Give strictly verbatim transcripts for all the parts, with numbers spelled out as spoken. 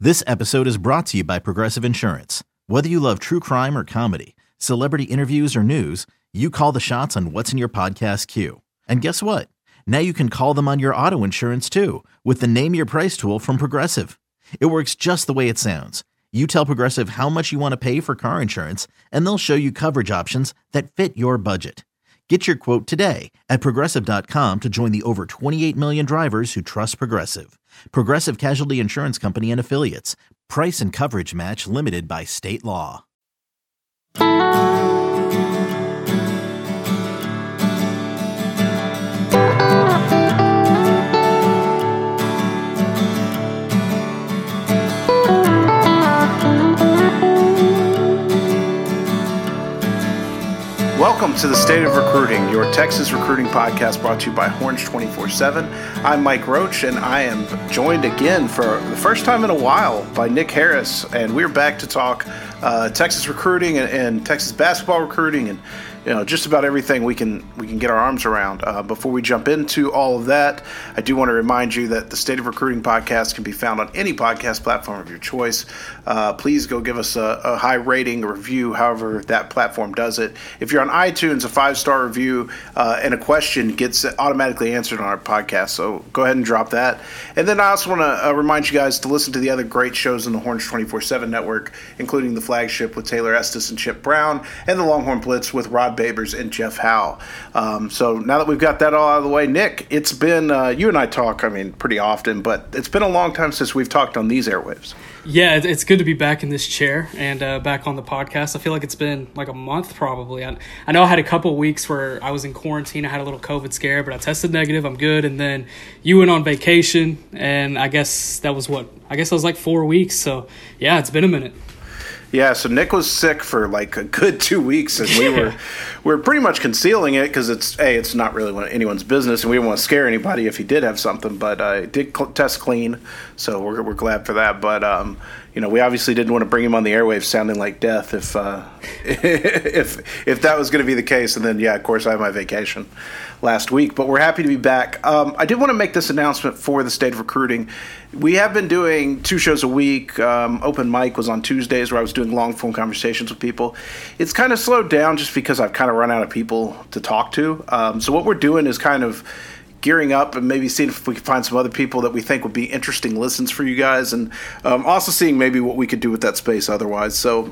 This episode is brought to you by Progressive Insurance. Whether you love true crime or comedy, celebrity interviews or news, you call the shots on what's in your podcast queue. And guess what? Now you can call them on your auto insurance too with the Name Your Price tool from Progressive. It works just the way it sounds. You tell Progressive how much you want to pay for car insurance, and they'll show you coverage options that fit your budget. Get your quote today at Progressive dot com to join the over twenty-eight million drivers who trust Progressive. Progressive Casualty Insurance Company and Affiliates. Price and coverage match limited by state law. Welcome to the State of Recruiting, your Texas recruiting podcast brought to you by Horns twenty-four seven. I'm Mike Roach, and I am joined again for the first time in a while by Nick Harris, and we're back to talk uh, Texas recruiting and, and Texas basketball recruiting and you know just about everything we can we can get our arms around. Uh, before we jump into all of that, I do want to remind you that the State of Recruiting podcast can be found on any podcast platform of your choice. Uh, please go give us a, a high rating, a review, however that platform does it. If you're on iTunes, a five-star review uh, and a question gets automatically answered on our podcast, so go ahead and drop that. And then I also want to uh, remind you guys to listen to the other great shows in the Horns twenty-four seven network, including The Flagship with Taylor Estes and Chip Brown, and The Longhorn Blitz with Rod Babers and Jeff Howe. Um, so now that we've got that all out of the way, Nick, it's been, uh, you and I talk, I mean, pretty often, but it's been a long time since we've talked on these airwaves. Yeah, it's good to be back in this chair and uh, back on the podcast. I feel like it's been like a month probably. I, I know I had a couple weeks where I was in quarantine. I had a little COVID scare, but I tested negative. I'm good. And then you went on vacation, and I guess that was what? I guess it was like four weeks. So, yeah, it's been a minute. Yeah, so Nick was sick for like a good two weeks, and we were we were pretty much concealing it because it's a it's not really anyone's business, and we didn't want to scare anybody if he did have something. But uh, it did cl- test clean, so we're we're glad for that. But um, you know, we obviously didn't want to bring him on the airwaves sounding like death if uh, if if that was going to be the case. And then yeah, of course, I had my vacation last week, but we're happy to be back. Um, I did want to make this announcement for the State of Recruiting. We have been doing two shows a week. Um, Open Mic was on Tuesdays where I was doing long-form conversations with people. It's kind of slowed down just because I've kind of run out of people to talk to. Um, so what we're doing is kind of gearing up and maybe seeing if we can find some other people that we think would be interesting listens for you guys, and um, also seeing maybe what we could do with that space otherwise. So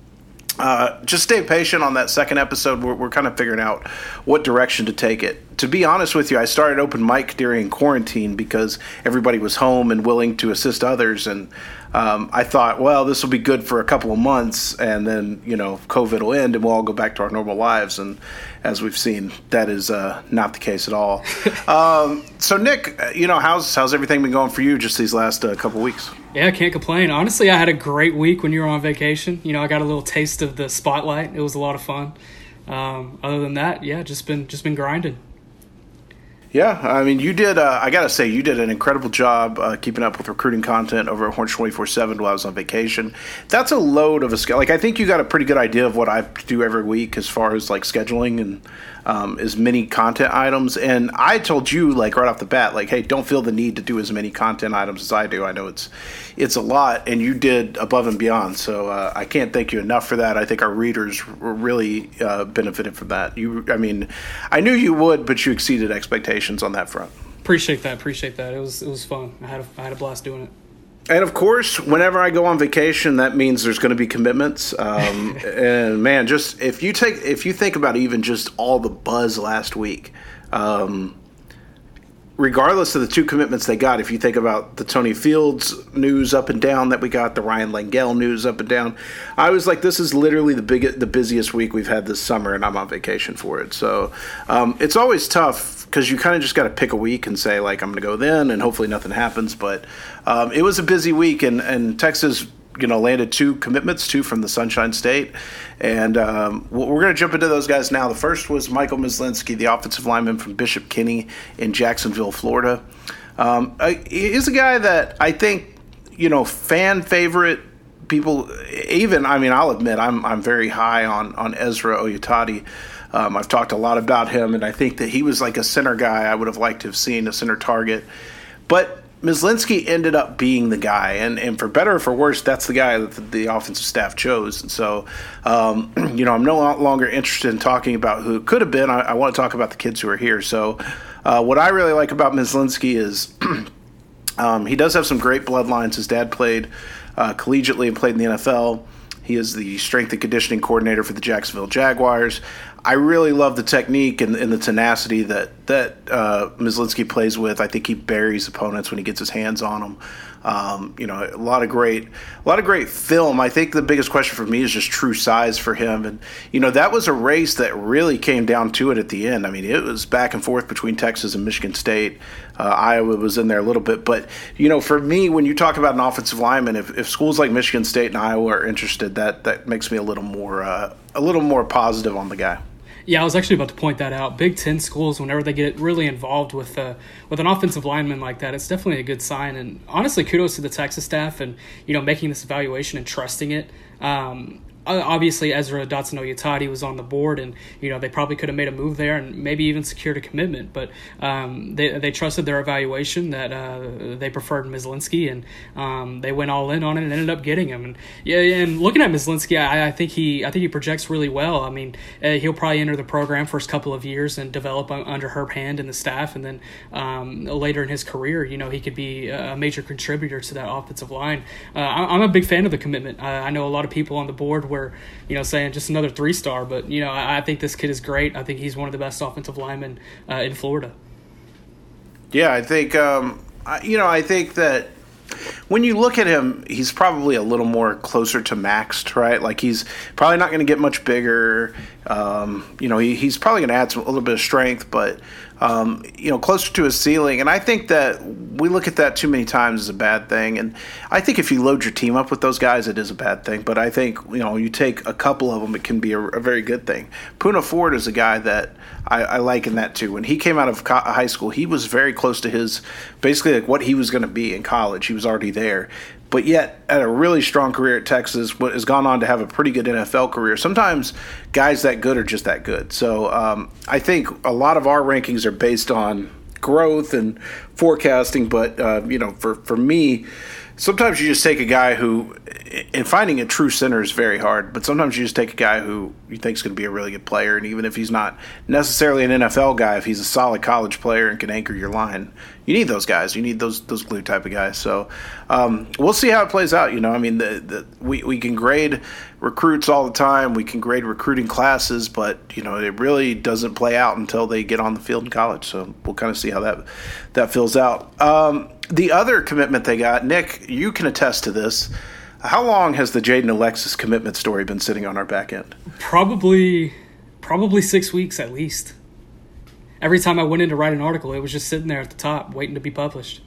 Uh, just stay patient on that second episode. We're, we're kind of figuring out what direction to take it. To be honest with you, I started Open Mic during quarantine because everybody was home and willing to assist others. And um, I thought, well, this will be good for a couple of months, and then, you know, COVID will end and we'll all go back to our normal lives. And as we've seen, that is uh, not the case at all. um, so, Nick, you know, how's how's everything been going for you just these last uh, couple of weeks? Yeah, I can't complain. Honestly, I had a great week when you were on vacation. You know, I got a little taste of the spotlight. It was a lot of fun. Um, other than that, yeah, just been just been grinding. Yeah, I mean, you did, uh, I got to say, you did an incredible job uh, keeping up with recruiting content over at Horns twenty-four seven while I was on vacation. That's a load of a schedule. Like, I think you got a pretty good idea of what I do every week as far as, like, scheduling and um, as many content items. And I told you, like, right off the bat, like, hey, don't feel the need to do as many content items as I do. I know it's it's a lot, and you did above and beyond. So uh, I can't thank you enough for that. I think our readers really uh, benefited from that. You, I mean, I knew you would, but you exceeded expectations on that front. Appreciate that. Appreciate that. It was it was fun. I had a, I had a blast doing it. And of course, whenever I go on vacation, that means there's going to be commitments. Um, and man, just if you take if you think about even just all the buzz last week, um, regardless of the two commitments they got, if you think about the Tony Fields news up and down that we got, the Ryan Langell news up and down, I was like, this is literally the big, the busiest week we've had this summer, and I'm on vacation for it. So um, it's always tough because you kind of just got to pick a week and say, like, I'm going to go then, and hopefully nothing happens. But um, it was a busy week, and, and Texas, you know, landed two commitments, two from the Sunshine State. And um, we're going to jump into those guys now. The first was Michael Myslinski, the offensive lineman from Bishop Kenny in Jacksonville, Florida. Um, he's a guy that I think, you know, fan favorite. People, even, I mean, I'll admit I'm I'm very high on, on Ezra Oyatati. Um, I've talked a lot about him, and I think that he was like a center guy I would have liked to have seen, a center target. But Myslinski ended up being the guy, and, and for better or for worse, that's the guy that the, the offensive staff chose. And so, um, you know, I'm no longer interested in talking about who it could have been. I, I want to talk about the kids who are here. So uh, what I really like about Myslinski is um, he does have some great bloodlines. His dad played uh, collegiately and played in the N F L. He is the strength and conditioning coordinator for the Jacksonville Jaguars. I really love the technique and, and the tenacity that that uh, Myslinski plays with. I think he buries opponents when he gets his hands on them. Um, you know, a lot of great, a lot of great film. I think the biggest question for me is just true size for him. And you know, that was a race that really came down to it at the end. I mean, it was back and forth between Texas and Michigan State. Uh, Iowa was in there a little bit, but you know, for me, when you talk about an offensive lineman, if, if schools like Michigan State and Iowa are interested, that that makes me a little more, uh, a little more positive on the guy. Yeah, I was actually about to point that out. Big Ten schools, whenever they get really involved with uh, with an offensive lineman like that, it's definitely a good sign. And honestly, kudos to the Texas staff and you know making this evaluation and trusting it. Um, obviously, Ezra Dotson-Oyatadi was on the board, and you know they probably could have made a move there and maybe even secured a commitment. But um, they they trusted their evaluation that uh, they preferred Myslinski, and um, they went all in on it and ended up getting him. And yeah, and looking at Myslinski, I, I think he I think he projects really well. I mean, uh, he'll probably enter the program first couple of years and develop under Herb Hand and the staff, and then um, later in his career, you know, he could be a major contributor to that offensive line. Uh, I'm a big fan of the commitment. I, I know a lot of people on the board were, you know, saying just another three-star, but, you know, I, I think this kid is great. I think he's one of the best offensive linemen uh, in Florida. Yeah, I think, um, I, you know, I think that when you look at him, he's probably a little more closer to maxed, right? Like he's probably not going to get much bigger. Um, you know, he, he's probably going to add some, a little bit of strength, but, um, you know, closer to his ceiling. And I think that we look at that too many times as a bad thing. And I think if you load your team up with those guys, it is a bad thing. But I think, you know, you take a couple of them, it can be a, a very good thing. Poona Ford is a guy that I, I like in that too. When he came out of co- high school, he was very close to his, basically like what he was going to be in college. He was already there. But yet, had a really strong career at Texas, has gone on to have a pretty good N F L career. Sometimes guys that good are just that good. So um, I think a lot of our rankings are based on growth and forecasting. But, uh, you know, for, for me, sometimes you just take a guy who, and finding a true center is very hard, but sometimes you just take a guy who you think is going to be a really good player, and even if he's not necessarily an N F L guy, if he's a solid college player and can anchor your line, you need those guys. You need those those glue type of guys. So um, we'll see how it plays out. You know, I mean, the, the, we, we can grade recruits all the time. We can grade recruiting classes, but, you know, it really doesn't play out until they get on the field in college. So we'll kind of see how that, that fills out. Um, the other commitment they got, Nick, you can attest to this. How long has the Jaden Alexis commitment story been sitting on our back end? Probably, probably six weeks at least. Every time I went in to write an article, it was just sitting there at the top, waiting to be published.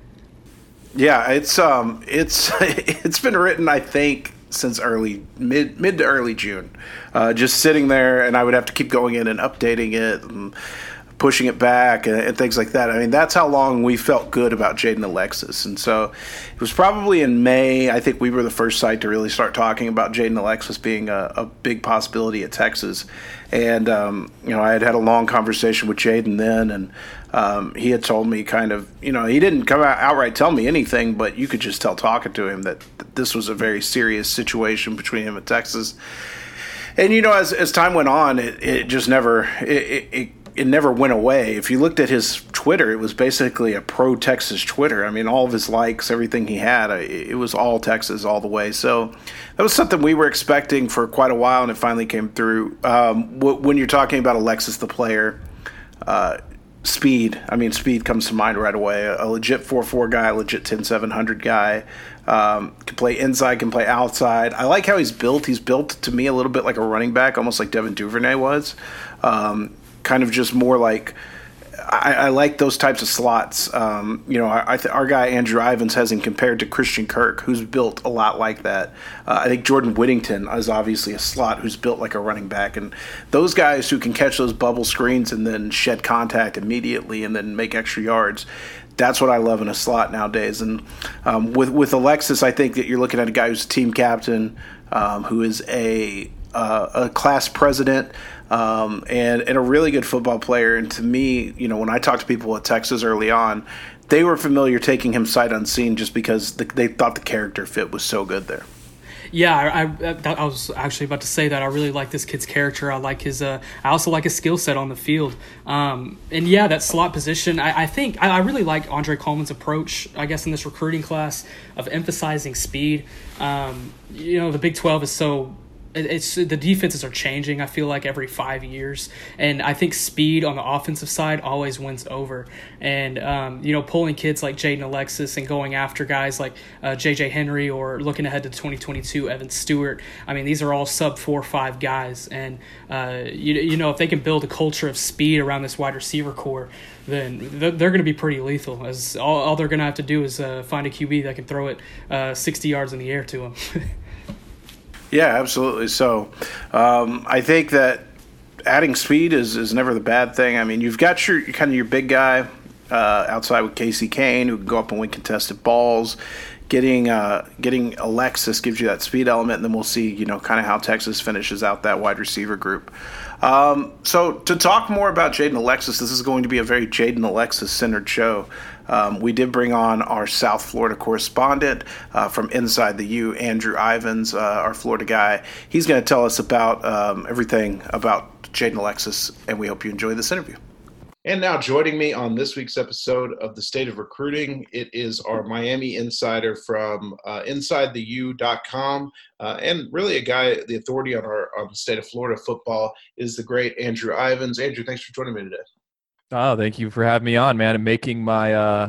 Yeah, it's um, it's it's been written, I think, since early mid mid to early June, uh, just sitting there, and I would have to keep going in and updating it and pushing it back and, and things like that. I mean, that's how long we felt good about Jaden Alexis. And so it was probably in May, I think we were the first site to really start talking about Jaden Alexis being a, a big possibility at Texas. And, um, you know, I had had a long conversation with Jaden then, and um, he had told me kind of, you know, he didn't come out outright tell me anything, but you could just tell talking to him that, that this was a very serious situation between him and Texas. And, you know, as as time went on, it, it just never it, it, it it never went away. If you looked at his Twitter, it was basically a pro-Texas Twitter. I mean, all of his likes, everything he had, it was all Texas all the way. So that was something we were expecting for quite a while, and it finally came through. Um, when you're talking about Alexis the player, uh, speed, I mean, speed comes to mind right away. A legit four four guy, a legit ten seven hundred guy. Um, can play inside, can play outside. I like how he's built. He's built, to me, a little bit like a running back, almost like Devin Duvernay was. Um, kind of just more like I, I like those types of slots. Um, you know, I, I th- our guy Andrew Ivins has him compared to Christian Kirk, who's built a lot like that. Uh, I think Jordan Whittington is obviously a slot who's built like a running back. And those guys who can catch those bubble screens and then shed contact immediately and then make extra yards, that's what I love in a slot nowadays. And um, with, with Alexis, I think that you're looking at a guy who's a team captain, um, who is a, uh, a class president, Um, and, and a really good football player. And to me, you know, when I talk to people at Texas early on, they were familiar taking him sight unseen just because the, they thought the character fit was so good there. Yeah, I, I, I was actually about to say that. I really like this kid's character. I like his. Uh, I also like his skill set on the field. Um, and yeah, that slot position. I, I think I, I really like Andre Coleman's approach. I guess in this recruiting class of emphasizing speed. Um, you know, the Big twelve is so. It's the defenses are changing, I feel like, every five years. And I think speed on the offensive side always wins over. And, um, you know, pulling kids like Jaden Alexis and going after guys like uh, J J Henry or looking ahead to twenty twenty-two, Evan Stewart. I mean, these are all sub four five guys. And, uh, you, you know, if they can build a culture of speed around this wide receiver core, then they're going to be pretty lethal. As all, all they're going to have to do is uh, find a Q B that can throw it uh, sixty yards in the air to them. Yeah, absolutely. So um, I think that adding speed is, is never the bad thing. I mean, you've got your kind of your big guy uh, outside with Casey Kane who can go up and win contested balls. Getting uh, getting Alexis gives you that speed element, and then we'll see, you know, kind of how Texas finishes out that wide receiver group. Um, so to talk more about Jaden Alexis, this is going to be a very Jaden Alexis-centered show. Um, we did bring on our South Florida correspondent uh, from Inside the U, Andrew Ivins, uh, our Florida guy. He's going to tell us about um, everything about Jaden Alexis, and we hope you enjoy this interview. And now joining me on this week's episode of The State of Recruiting, it is our Miami insider from uh, inside the u dot com, uh, and really a guy, the authority on our on the state of Florida football, is the great Andrew Ivins. Andrew, thanks for joining me today. Oh, thank you for having me on, man, and making my uh,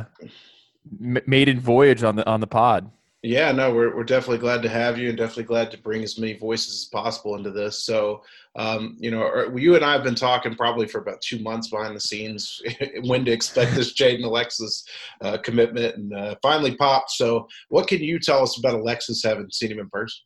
m- maiden voyage on the on the pod. Yeah, no, we're we're definitely glad to have you, and definitely glad to bring as many voices as possible into this. So, um, you know, you and I have been talking probably for about two months behind the scenes when to expect this Jaden Alexis uh, commitment, and uh, finally popped. So, what can you tell us about Alexis, having seen him in person?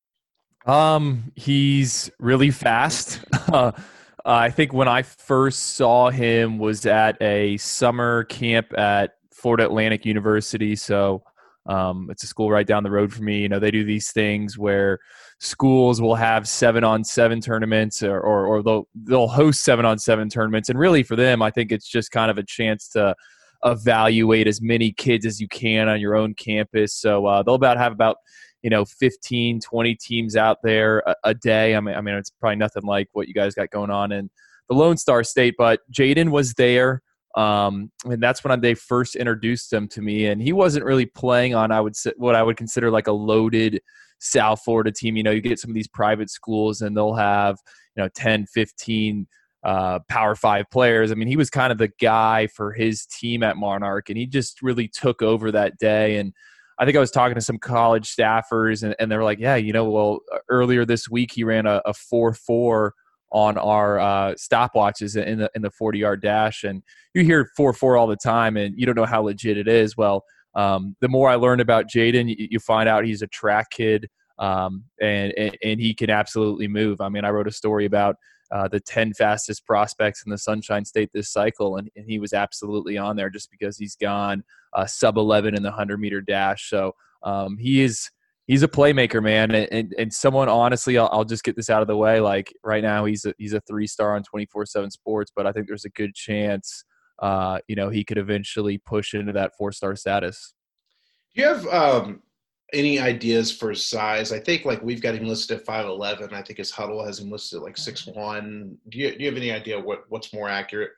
Um, he's really fast. Uh, I think when I first saw him was at a summer camp at Florida Atlantic University. So um, it's a school right down the road from me. You know, they do these things where schools will have seven on seven tournaments, or, or, or they'll, they'll host seven on seven tournaments. And really for them, I think it's just kind of a chance to evaluate as many kids as you can on your own campus. So uh, they'll about have about, you know, fifteen, twenty teams out there a, a day. I mean, I mean, it's probably nothing like what you guys got going on in the Lone Star State, but Jaden was there. Um, and that's when they first introduced him to me, and he wasn't really playing on, I would say, what I would consider like a loaded South Florida team. You know, you get some of these private schools and they'll have, you know, ten, fifteen uh, Power Five players. I mean, he was kind of the guy for his team at Monarch, and he just really took over that day. And I think I was talking to some college staffers, and, and they were like, yeah, you know, well, earlier this week he ran a, a four four on our uh, stopwatches in the in the forty-yard dash. And you hear four four all the time, and you don't know how legit it is. Well, um, the more I learned about Jaden, you, you find out he's a track kid, um, and, and and he can absolutely move. I mean, I wrote a story about uh, the ten fastest prospects in the Sunshine State this cycle, and, and he was absolutely on there just because he's gone uh, sub eleven in the hundred-meter dash. So um, he is he's a playmaker, man, and and, and someone, honestly, I'll, I'll just get this out of the way. Like right now, he's a, he's a three-star on twenty-four seven Sports, but I think there's a good chance, uh, you know, he could eventually push into that four-star status. Do you have um, any ideas for size? I think like we've got him listed at five eleven. I think his huddle has him listed at like six one. Do you, do you have any idea what, what's more accurate?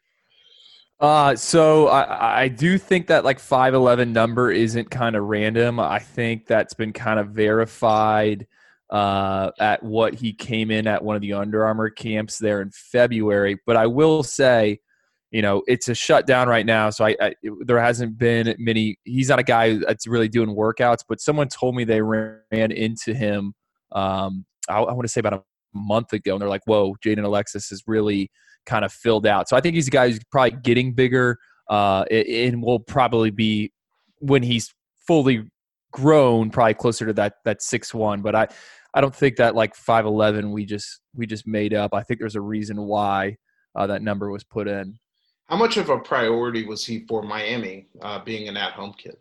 Uh, so I, I do think that like five eleven number isn't kind of random. I think that's been kind of verified uh, at what he came in at one of the Under Armour camps there in February. But I will say, you know, it's a shutdown right now, so I, I there hasn't been many. He's not a guy that's really doing workouts, but someone told me they ran into him. Um, I, I want to say about a month ago, and they're like, "Whoa, Jaden Alexis is really kind of filled out." So I think he's a guy who's probably getting bigger, uh, and will probably be, when he's fully grown, probably closer to that that six one. But I, I don't think that like five eleven we just we just made up. I think there's a reason why uh, that number was put in. How much of a priority was he for Miami, uh, being an at-home kid?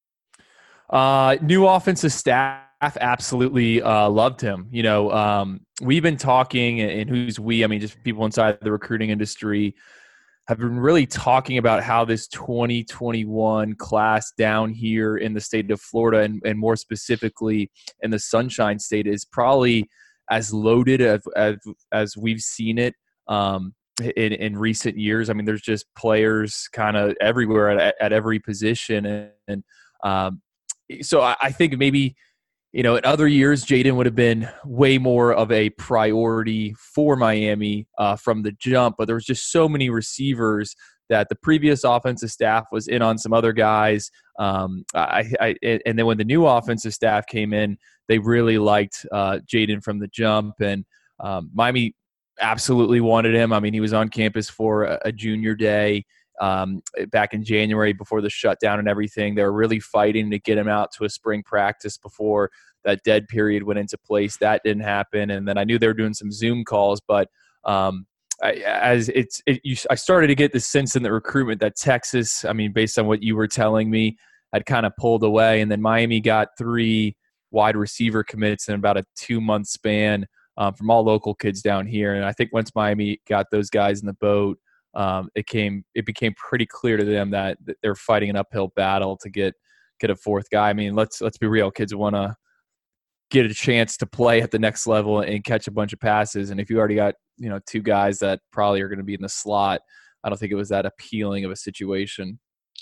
Uh, new offensive staff absolutely uh, loved him. You know, um, we've been talking, and who's we? I mean, just people inside the recruiting industry have been really talking about how this twenty twenty-one class down here in the state of Florida, and, and more specifically in the Sunshine State, is probably as loaded as as, as we've seen it um, in, in recent years. I mean, there's just players kind of everywhere at, at every position, and, and um, so I, I think maybe, you know, in other years, Jaden would have been way more of a priority for Miami uh, from the jump, but there was just so many receivers that the previous offensive staff was in on some other guys. Um, I, I, and then when the new offensive staff came in, they really liked uh, Jaden from the jump, and um, Miami absolutely wanted him. I mean, he was on campus for a, a junior day um, back in January before the shutdown and everything. They were really fighting to get him out to a spring practice before that dead period went into place. That didn't happen. And then I knew they were doing some Zoom calls, but um, I, as it's, it, you, I started to get the sense in the recruitment that Texas, I mean, based on what you were telling me, had kind of pulled away. And then Miami got three wide receiver commits in about a two month span um, from all local kids down here. And I think once Miami got those guys in the boat, Um, it came. It became pretty clear to them that, that they're fighting an uphill battle to get get a fourth guy. I mean, let's let's be real. Kids want to get a chance to play at the next level and catch a bunch of passes. And if you already got, you know, two guys that probably are going to be in the slot, I don't think it was that appealing of a situation.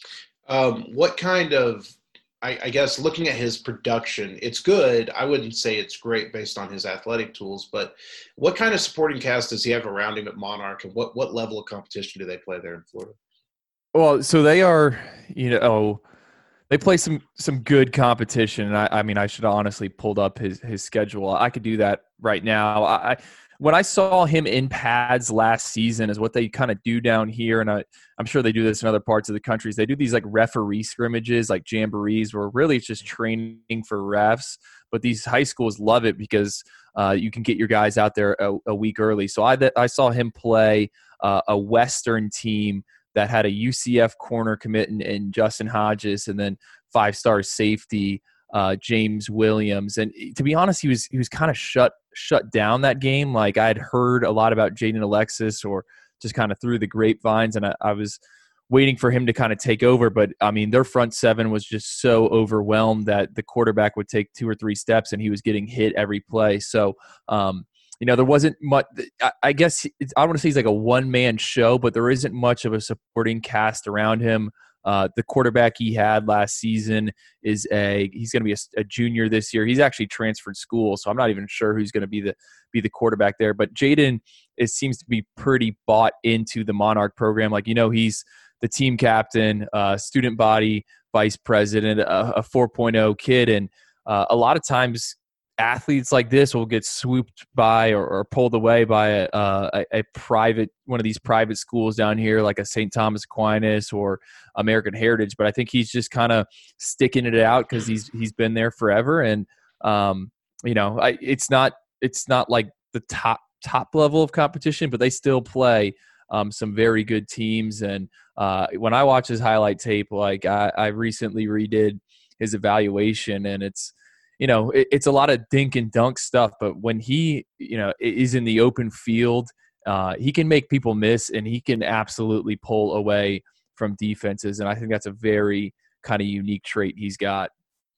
Um, what kind of, I, I guess, looking at his production, it's good. I wouldn't say it's great based on his athletic tools, but what kind of supporting cast does he have around him at Monarch, and what, what level of competition do they play there in Florida? Well, so they are, you know, they play some some good competition. And I, I mean, I should have honestly pulled up his his schedule. I could do that right now. I when I saw him in pads last season, is what they kind of do down here, and I, I'm sure they do this in other parts of the country. They do these like referee scrimmages, like jamborees, where really it's just training for refs. But these high schools love it because uh, you can get your guys out there a, a week early. So I I saw him play uh, a Western team that had a U C F corner commit in, in Justin Hodges, and then five-star safety uh, James Williams. And to be honest, he was he was kind of shut shut down that game. Like, I had heard a lot about Jaden Alexis, or just kind of through the grapevines, and I, I was waiting for him to kind of take over. But I mean, their front seven was just so overwhelmed that the quarterback would take two or three steps, and he was getting hit every play. So, um, you know, there wasn't much. I guess it's, I don't want to say he's like a one-man show, but there isn't much of a supporting cast around him. Uh, the quarterback he had last season is a he's going to be a, a junior this year. He's actually transferred school, so I'm not even sure who's going to be the be the quarterback there. But Jaden, it seems to be pretty bought into the Monarch program. Like, you know, he's the team captain, uh, student body vice president, a, a four point oh kid, and uh, a lot of times athletes like this will get swooped by or, or pulled away by a, a, a private, one of these private schools down here, like a Saint Thomas Aquinas or American Heritage. But I think he's just kind of sticking it out because he's he's been there forever, and um, you know, I, it's not it's not like the top top level of competition, but they still play um, some very good teams. And uh, when I watch his highlight tape, like I, I recently redid his evaluation, and it's, you know, it, it's a lot of dink and dunk stuff, but when he, you know, is in the open field, uh, he can make people miss, and he can absolutely pull away from defenses. And I think that's a very kind of unique trait he's got.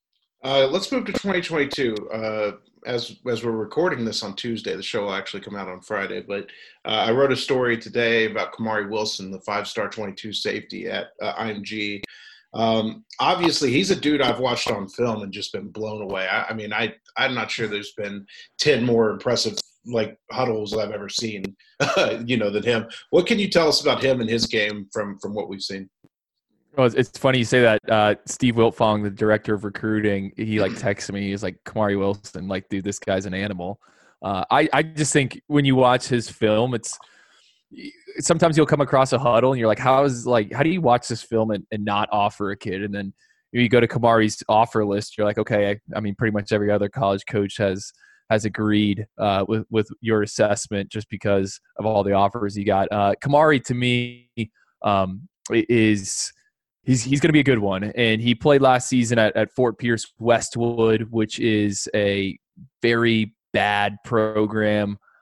Uh, let's move to twenty twenty-two. Uh, as as we're recording this on Tuesday, the show will actually come out on Friday. But uh, I wrote a story today about Kamari Wilson, the five-star twenty-two safety at uh, I M G. Um, obviously, he's a dude I've watched on film and just been blown away. I, I mean, I, I'm not sure there's been ten more impressive like huddles I've ever seen, you know, than him. What can you tell us about him and his game from, from what we've seen? Well, it's, it's funny you say that. Uh, Steve Wiltfong, the director of recruiting, he like texted me. He's like, Kamari Wilson, like, dude, this guy's an animal. Uh, I, I just think when you watch his film, it's, sometimes you'll come across a huddle and you're like, how is like, how do you watch this film and, and not offer a kid? And then you go to Kamari's offer list. You're like, okay, I, I mean, pretty much every other college coach has, has agreed uh, with, with your assessment just because of all the offers he got. Uh, Kamari to me um, is, he's, he's going to be a good one. And he played last season at, at Fort Pierce Westwood, which is a very bad program.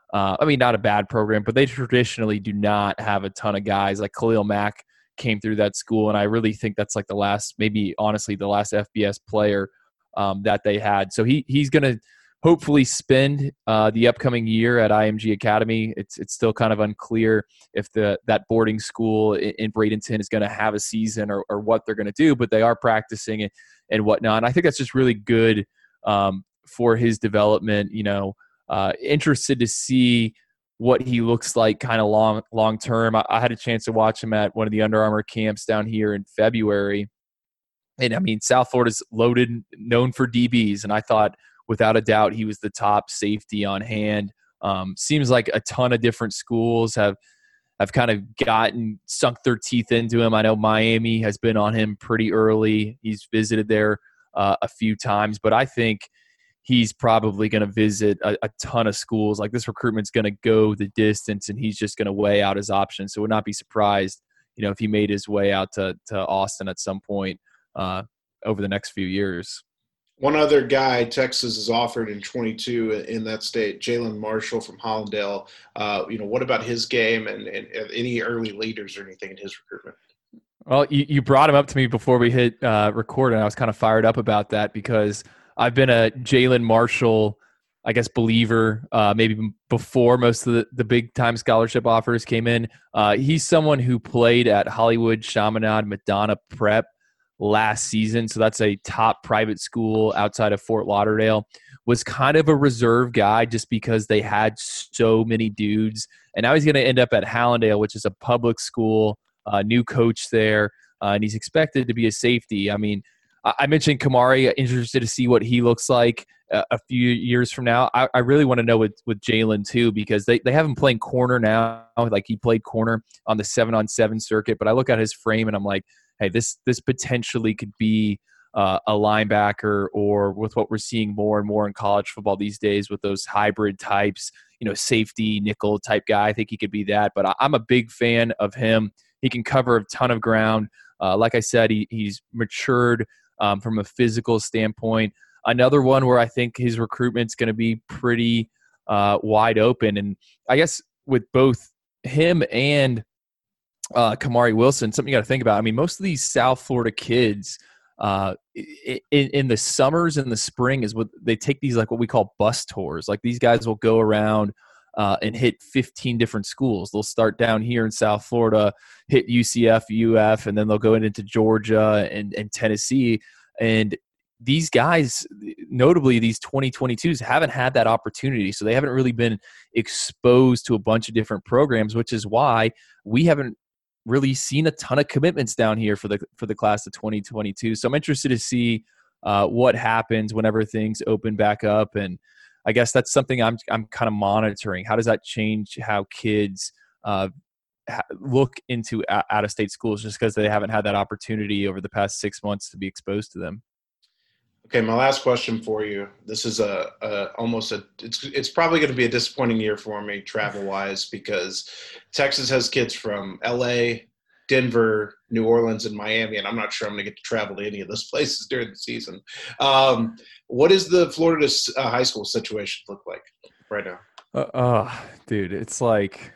Uh, I mean, not a bad program, but they traditionally do not have a ton of guys. Like Khalil Mack came through that school, and I really think that's like the last, maybe honestly, the last F B S player um, that they had. So he he's going to hopefully spend uh, the upcoming year at I M G Academy. It's it's still kind of unclear if the that boarding school in, in Bradenton is going to have a season or, or what they're going to do, but they are practicing and, and whatnot. And I think that's just really good um, for his development. You know, uh, interested to see what he looks like kind of long long term. I, I had a chance to watch him at one of the Under Armour camps down here in February. And I mean, South Florida's loaded, known for D Bs, and I thought, without a doubt, he was the top safety on hand. Um, seems like a ton of different schools have have kind of gotten sunk their teeth into him. I know Miami has been on him pretty early. He's visited there uh, a few times, but I think he's probably going to visit a, a ton of schools. Like, this recruitment's going to go the distance, and he's just going to weigh out his options. So would not be surprised, you know, if he made his way out to to Austin at some point uh, over the next few years. One other guy Texas has offered in twenty-two in that state, Jalen Marshall from Hollandale. Uh, you know, what about his game and, and, and any early leaders or anything in his recruitment? Well, you, you brought him up to me before we hit uh, record, and I was kind of fired up about that because I've been a Jalen Marshall, I guess, believer uh, maybe before most of the, the big-time scholarship offers came in. Uh, he's someone who played at Hollywood Chaminade Madonna Prep last season, so that's a top private school outside of Fort Lauderdale. Was kind of a reserve guy just because they had so many dudes, and now he's going to end up at Hallandale, which is a public school, uh, new coach there, uh, and he's expected to be a safety. I mean, I mentioned Kamari, interested to see what he looks like uh, a few years from now. I, I really want to know with, with Jalen too, because they, they have him playing corner now. Like, he played corner on the seven on seven circuit, but I look at his frame and I'm like, hey, this this potentially could be uh, a linebacker, or with what we're seeing more and more in college football these days with those hybrid types, you know, safety, nickel type guy. I think he could be that, but I, I'm a big fan of him. He can cover a ton of ground. Uh, like I said, he, he's matured um, from a physical standpoint. Another one where I think his recruitment's going to be pretty uh, wide open. And I guess with both him and Uh, Kamari Wilson, something you got to think about. I mean, most of these South Florida kids uh, in, in the summers and the spring is what they take these, like what we call bus tours. Like, these guys will go around uh, and hit fifteen different schools. They'll start down here in South Florida, hit U C F, U F, and then they'll go into Georgia and, and Tennessee. And these guys, notably these twenty twenty-twos, haven't had that opportunity. So they haven't really been exposed to a bunch of different programs, which is why we haven't really seen a ton of commitments down here for the for the class of twenty twenty-two. So I'm interested to see uh, what happens whenever things open back up, and I guess that's something I'm I'm kind of monitoring. How does that change how kids uh, ha- look into a- out-of-state schools just because they haven't had that opportunity over the past six months to be exposed to them? Okay, my last question for you. This is a, a almost a it's it's probably going to be a disappointing year for me travel wise, because Texas has kids from L A, Denver, New Orleans, and Miami, and I'm not sure I'm going to get to travel to any of those places during the season. Um, what does the Florida uh, high school situation look like right now? Uh, oh, dude, it's like,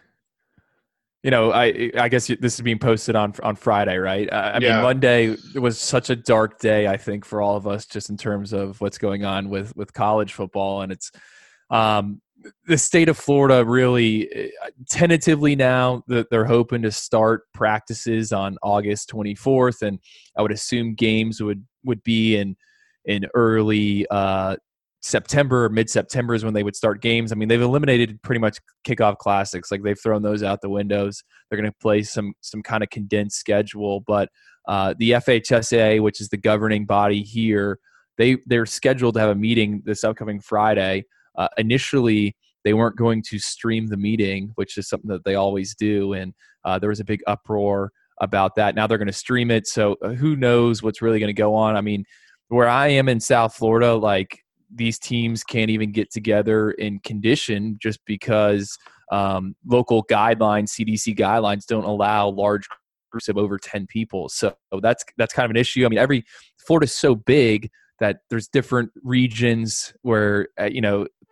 you know, I I guess this is being posted on on Friday, right? Uh, I Yeah. mean, Monday was such a dark day, I think, for all of us, just in terms of what's going on with with college football, and it's um, the state of Florida really tentatively now that they're hoping to start practices on August twenty-fourth, and I would assume games would would be in in early uh, September, mid-September is when they would start games. I mean, they've eliminated pretty much kickoff classics. Like, they've thrown those out the windows. They're going to play some some kind of condensed schedule. But uh, the F H S A, which is the governing body here, they, they're scheduled to have a meeting this upcoming Friday. Uh, initially, they weren't going to stream the meeting, which is something that they always do. And uh, there was a big uproar about that. Now they're going to stream it. So uh, who knows what's really going to go on. I mean, where I am in South Florida, like, these teams can't even get together in condition just because um, local guidelines, C D C guidelines, don't allow large groups of over ten people. So that's that's kind of an issue. I mean, every Florida's so big that there's different regions where uh, you know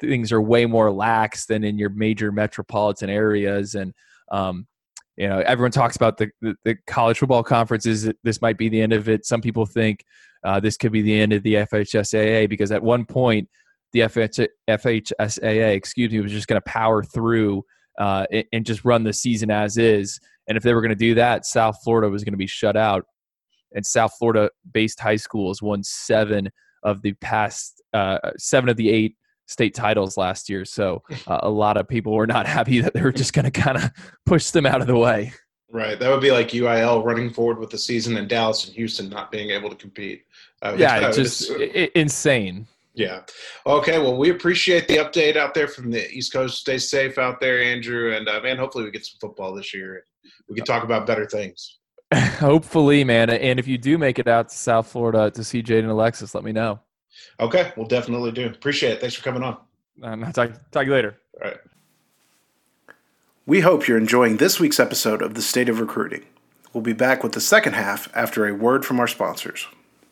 things are way more lax than in your major metropolitan areas. And, um, you know, everyone talks about the, the, the college football conferences. This might be the end of it. Some people think uh, this could be the end of the F H S A A, because at one point the F H S A A, excuse me, was just going to power through uh, and, and just run the season as is. And if they were going to do that, South Florida was going to be shut out. And South Florida-based high schools won seven of the past uh, seven of the eight state titles last year. So uh, a lot of people were not happy that they were just going to kind of push them out of the way. Right. That would be like U I L running forward with the season and Dallas and Houston not being able to compete. Uh, yeah, it's just it, insane. Yeah. Okay. Well, we appreciate the update out there from the East Coast. Stay safe out there, Andrew. And, uh, man, hopefully we get some football this year. We can talk about better things. Hopefully, man. And if you do make it out to South Florida to see Jaden and Alexis, let me know. Okay. We'll definitely do. Appreciate it. Thanks for coming on. Um, I'll talk, talk to you later. All right. We hope you're enjoying this week's episode of The State of Recruiting. We'll be back with the second half after a word from our sponsors.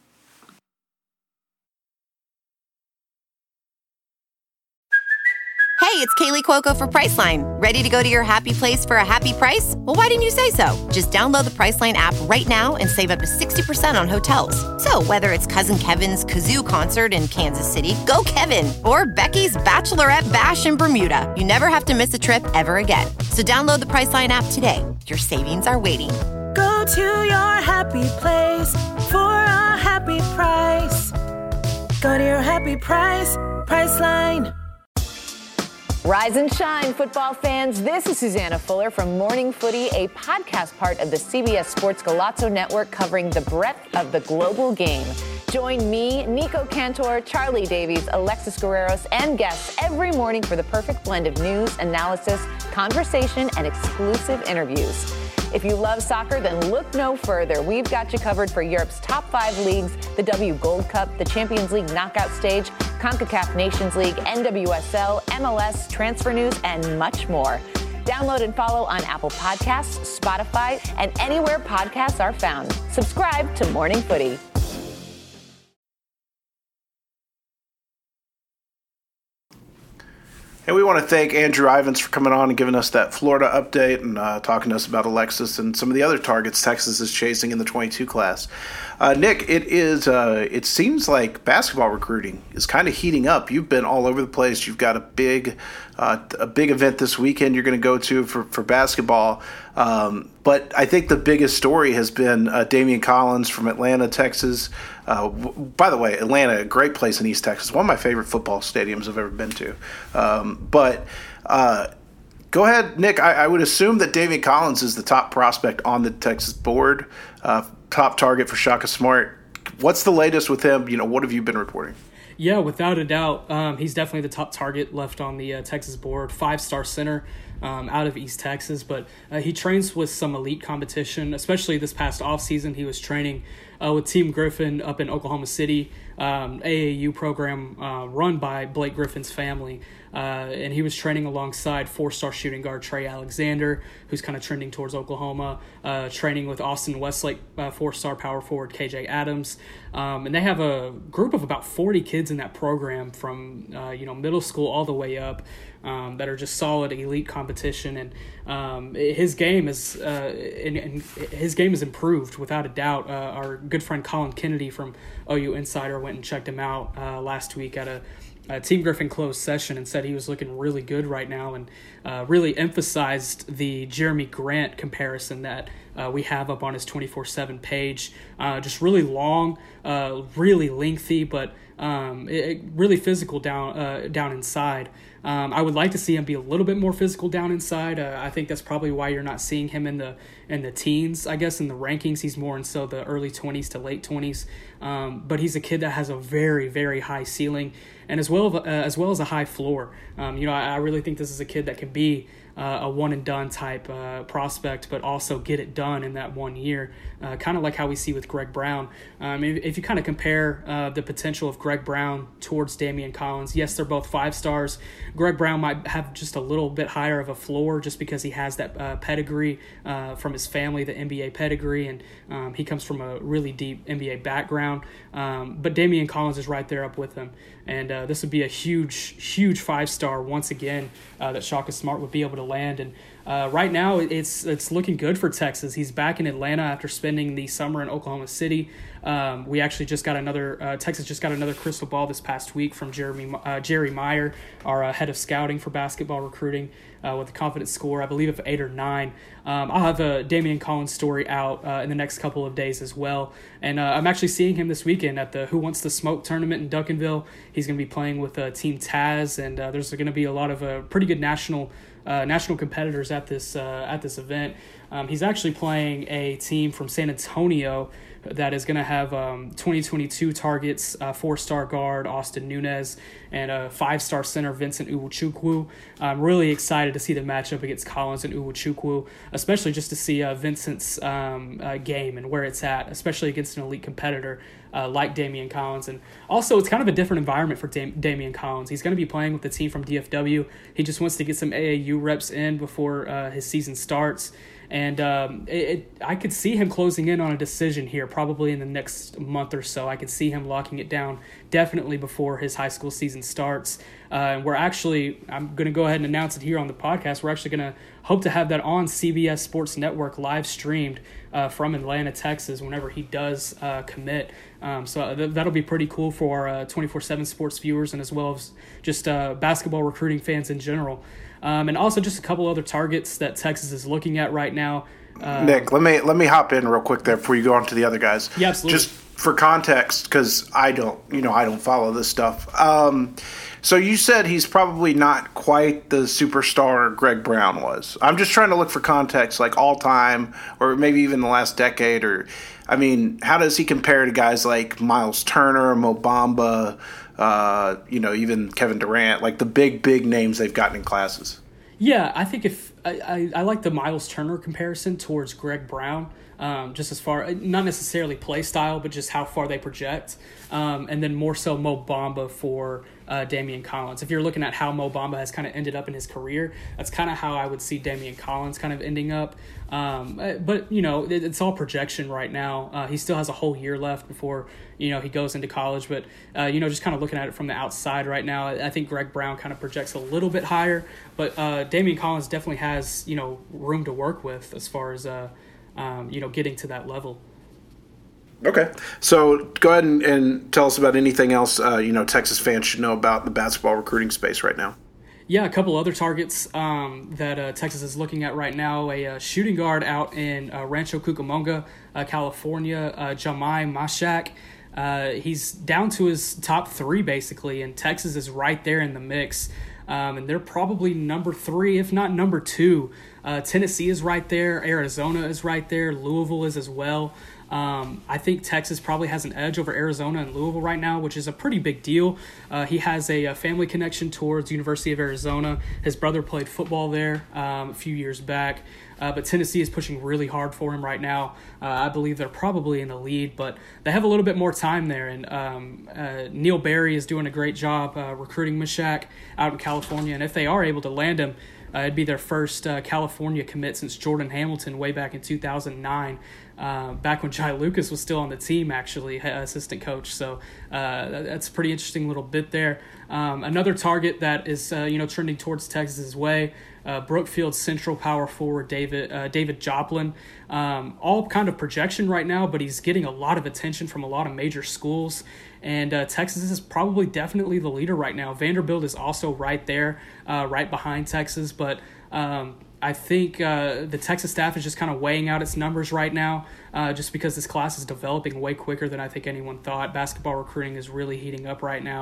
Hey, it's Kaylee Cuoco for Priceline. Ready to go to your happy place for a happy price? Well, why didn't you say so? Just download the Priceline app right now and save up to sixty percent on hotels. So whether it's Cousin Kevin's Kazoo Concert in Kansas City, go Kevin, or Becky's Bachelorette Bash in Bermuda, you never have to miss a trip ever again. So download the Priceline app today. Your savings are waiting. Go to your happy place for a happy price. Go to your happy price, Priceline. Rise and shine, football fans. This is Susanna Fuller from Morning Footy, a podcast part of the C B S Sports Golazo Network covering the breadth of the global game. Join me, Nico Cantor, Charlie Davies, Alexis Guerreros, and guests every morning for the perfect blend of news, analysis, conversation, and exclusive interviews. If you love soccer, then look no further. We've got you covered for Europe's top five leagues, the W Gold Cup, the Champions League knockout stage, CONCACAF Nations League, N W S L, M L S, transfer news, and much more. Download and follow on Apple Podcasts, Spotify, and anywhere podcasts are found. Subscribe to Morning Footy. And we want to thank Andrew Ivins for coming on and giving us that Florida update and uh, talking to us about Alexis and some of the other targets Texas is chasing in the twenty-two class. Uh, Nick, it is. Uh, it seems like basketball recruiting is kind of heating up. You've been all over the place. You've got a big, uh, a big event this weekend you're going to go to for for basketball. Um, but I think the biggest story has been uh, Damian Collins from Atlanta, Texas. Uh, w- by the way, Atlanta, a great place in East Texas, one of my favorite football stadiums I've ever been to. Um, but uh, go ahead, Nick. I, I would assume that Damian Collins is the top prospect on the Texas board, uh, top target for Shaka Smart. What's the latest with him? You know, what have you been reporting? Yeah, without a doubt, um, he's definitely the top target left on the uh, Texas board. Five-star center um, out of East Texas, but uh, he trains with some elite competition, especially this past offseason. He was training uh, with Team Griffin up in Oklahoma City, um, A A U program uh, run by Blake Griffin's family. Uh, and he was training alongside four-star shooting guard Trey Alexander, who's kind of trending towards Oklahoma, uh, training with Austin Westlake, uh, four-star power forward K J Adams. Um, and they have a group of about forty kids in that program from, uh, you know, middle school all the way up um, that are just solid elite competition. And um, his game is uh, and, and his game is improved without a doubt. Uh, our good friend Colin Kennedy from O U Insider went and checked him out uh, last week at a Uh, Team Griffin closed session and said he was looking really good right now, and uh, really emphasized the Jeremy Grant comparison that uh, we have up on his twenty-four seven page. Uh, just really long, uh, really lengthy, but um, it, it really physical down uh, down inside. Um, I would like to see him be a little bit more physical down inside. Uh, I think that's probably why you're not seeing him in the in the teens. I guess in the rankings, he's more in so the early twenties to late twenties. Um, but he's a kid that has a very, very high ceiling, and as well uh, as well as a high floor. Um, you know, I, I really think this is a kid that can be uh, a one and done type uh, prospect, but also get it done in that one year, uh, kind of like how we see with Greg Brown. Um, if, if you kind of compare uh, the potential of Greg Brown towards Damian Collins, yes, they're both five stars. Greg Brown might have just a little bit higher of a floor just because he has that uh, pedigree uh, from his family, the N B A pedigree, and um, he comes from a really deep N B A background. Um, but Damian Collins is right there up with him, and uh, this would be a huge, huge five-star once again uh, that Shaka Smart would be able to land. And uh, right now, it's it's looking good for Texas. He's back in Atlanta after spending the summer in Oklahoma City. Um, we actually just got another uh, Texas just got another crystal ball this past week from Jeremy uh, Jerry Meyer, our uh, head of scouting for basketball recruiting, uh, with a confidence score, I believe, of eight or nine. Um, I'll have a Damian Collins story out uh, in the next couple of days as well. And uh, I'm actually seeing him this weekend at the Who Wants to Smoke tournament in Duncanville. He's going to be playing with uh, Team Taz, and uh, there's going to be a lot of uh, pretty good national uh, national competitors at this uh, at this event. Um, he's actually playing a team from San Antonio that is going to have um, twenty twenty-two targets, uh, four-star guard Austin Nunez, and a five-star center Vincent Uwuchukwu. I'm really excited to see the matchup against Collins and Uwuchukwu, especially just to see uh, Vincent's um, uh, game and where it's at, especially against an elite competitor uh, like Damian Collins. And also, it's kind of a different environment for Dam- Damian Collins. He's going to be playing with the team from D F W. He just wants to get some A A U reps in before uh, his season starts. And um, it, it, I could see him closing in on a decision here probably in the next month or so. I could see him locking it down definitely before his high school season starts. Uh, and we're actually, I'm going to go ahead and announce it here on the podcast. We're actually going to hope to have that on C B S Sports Network live streamed uh, from Atlanta, Texas, whenever he does uh, commit. Um, so th- that'll be pretty cool for our uh, twenty-four seven sports viewers and as well as just uh, basketball recruiting fans in general. Um, and also just a couple other targets that Texas is looking at right now. Uh, Nick, let me let me hop in real quick there before you go on to the other guys. Yeah, absolutely. Just for context, because I don't, you know, I don't follow this stuff. Um, so you said he's probably not quite the superstar Greg Brown was. I'm just trying to look for context, like all time, or maybe even the last decade, or I mean, how does he compare to guys like Miles Turner, Mo Bamba? Uh, you know, even Kevin Durant, like the big, big names they've gotten in classes. Yeah, I think if I, I, I like the Miles Turner comparison towards Greg Brown, um, just as far, not necessarily play style, but just how far they project. Um, and then more so Mo Bamba for uh, Damian Collins. If you're looking at how Mo Bamba has kind of ended up in his career, that's kind of how I would see Damian Collins kind of ending up. Um, but, you know, it, it's all projection right now. Uh, he still has a whole year left before, you know, he goes into college. But, uh, you know, just kind of looking at it from the outside right now, I think Greg Brown kind of projects a little bit higher. But uh, Damian Collins definitely has, you know, room to work with as far as, uh, um, you know, getting to that level. Okay. So go ahead and, and tell us about anything else, uh, you know, Texas fans should know about the basketball recruiting space right now. Yeah, a couple other targets um, that uh, Texas is looking at right now. A uh, shooting guard out in uh, Rancho Cucamonga, uh, California, uh, Jamai Mashak. Uh, he's down to his top three, basically, and Texas is right there in the mix. Um, and they're probably number three, if not number two. Uh, Tennessee is right there. Arizona is right there. Louisville is as well. Um, I think Texas probably has an edge over Arizona and Louisville right now, which is a pretty big deal. Uh, he has a, a family connection towards University of Arizona. His brother played football there um, a few years back. Uh, but Tennessee is pushing really hard for him right now. Uh, I believe they're probably in the lead, but they have a little bit more time there. And um, uh, Neil Berry is doing a great job uh, recruiting Mashak out in California. And if they are able to land him, uh, it'd be their first uh, California commit since Jordan Hamilton way back in two thousand nine, uh, back when Jai Lucas was still on the team, actually, assistant coach. So uh, that's a pretty interesting little bit there. Um, another target that is uh, you know trending towards Texas's way. Uh, Brookfield Central power forward David uh, David Joplin, um, all kind of projection right now, but he's getting a lot of attention from a lot of major schools, and uh, Texas is probably definitely the leader right now. Vanderbilt is also right there, uh, right behind Texas, but um, I think uh, the Texas staff is just kind of weighing out its numbers right now, uh, just because this class is developing way quicker than I think anyone thought. Basketball recruiting is really heating up right now.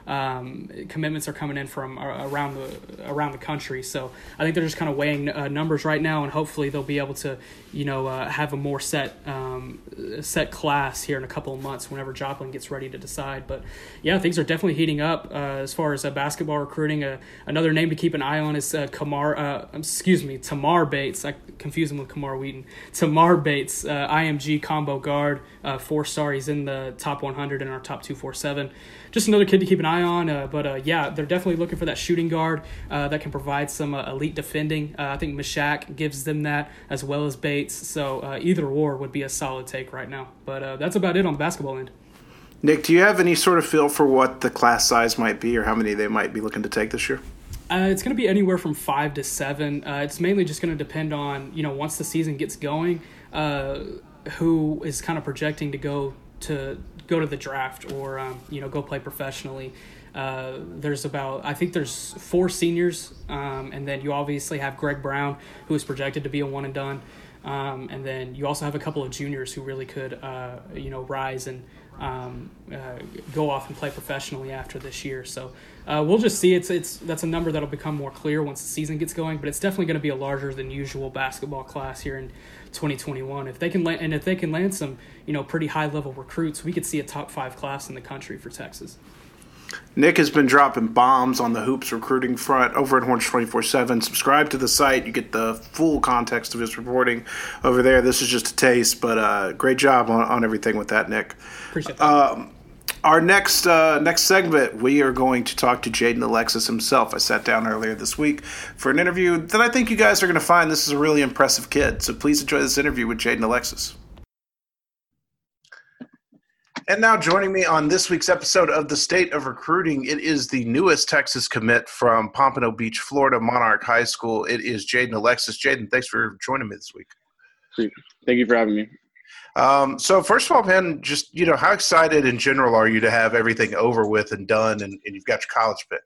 um, commitments are coming in from around the around the country. So I think they're just kind of weighing uh, numbers right now, and hopefully they'll be able to, you know, uh, have a more set um, set class here in a couple of months whenever Joplin gets ready to decide. But yeah, things are definitely heating up uh, as far as uh, basketball recruiting. Uh, another name to keep an eye on is uh, Kamar. Uh, excuse me, Tamar Bates. I confuse him with Kamar Wheaton. Tamar Bates, uh, I M G combo guard, uh, four star. He's in the top one hundred in our top two forty-seven. Just another kid to keep an eye on. Uh, but uh, yeah, they're definitely looking for that shooting guard uh, that can provide some uh, elite defending. Uh, I think Mashak gives them that as well as Bates. So uh, either or would be a solid take right now. But uh, that's about it on the basketball end. Nick, do you have any sort of feel for what the class size might be or how many they might be looking to take this year? Uh, it's going to be anywhere from five to seven. Uh, it's mainly just going to depend on, you know, once the season gets going, uh, who is kind of projecting to go to go to the draft or, um, you know, go play professionally. Uh, there's about, I think there's four seniors, um, and then you obviously have Greg Brown, who is projected to be a one and done. Um, and then you also have a couple of juniors who really could, uh, you know, rise and um, uh, go off and play professionally after this year. So uh, we'll just see. It's it's that's a number that'll become more clear once the season gets going. But it's definitely going to be a larger than usual basketball class here in twenty twenty-one. If they can land, and if they can land some, you know, pretty high level recruits, we could see a top five class in the country for Texas. Nick has been dropping bombs on the hoops recruiting front over at Horns twenty-four seven. Subscribe to the site. You get the full context of his reporting over there. This is just a taste, but uh, great job on, on everything with that, Nick. Appreciate that. Um, our next uh, next segment, we are going to talk to Jaden Alexis himself. I sat down earlier this week for an interview that I think you guys are going to find this is a really impressive kid. So please enjoy this interview with Jaden Alexis. And now joining me on this week's episode of The State of Recruiting, it is the newest Texas commit from Pompano Beach, Florida, Monarch High School. It is Jaden Alexis. Jaden, thanks for joining me this week. Thank you for having me. Um, so first of all, man, just, you know, how excited in general are you to have everything over with and done and, and you've got your college pick?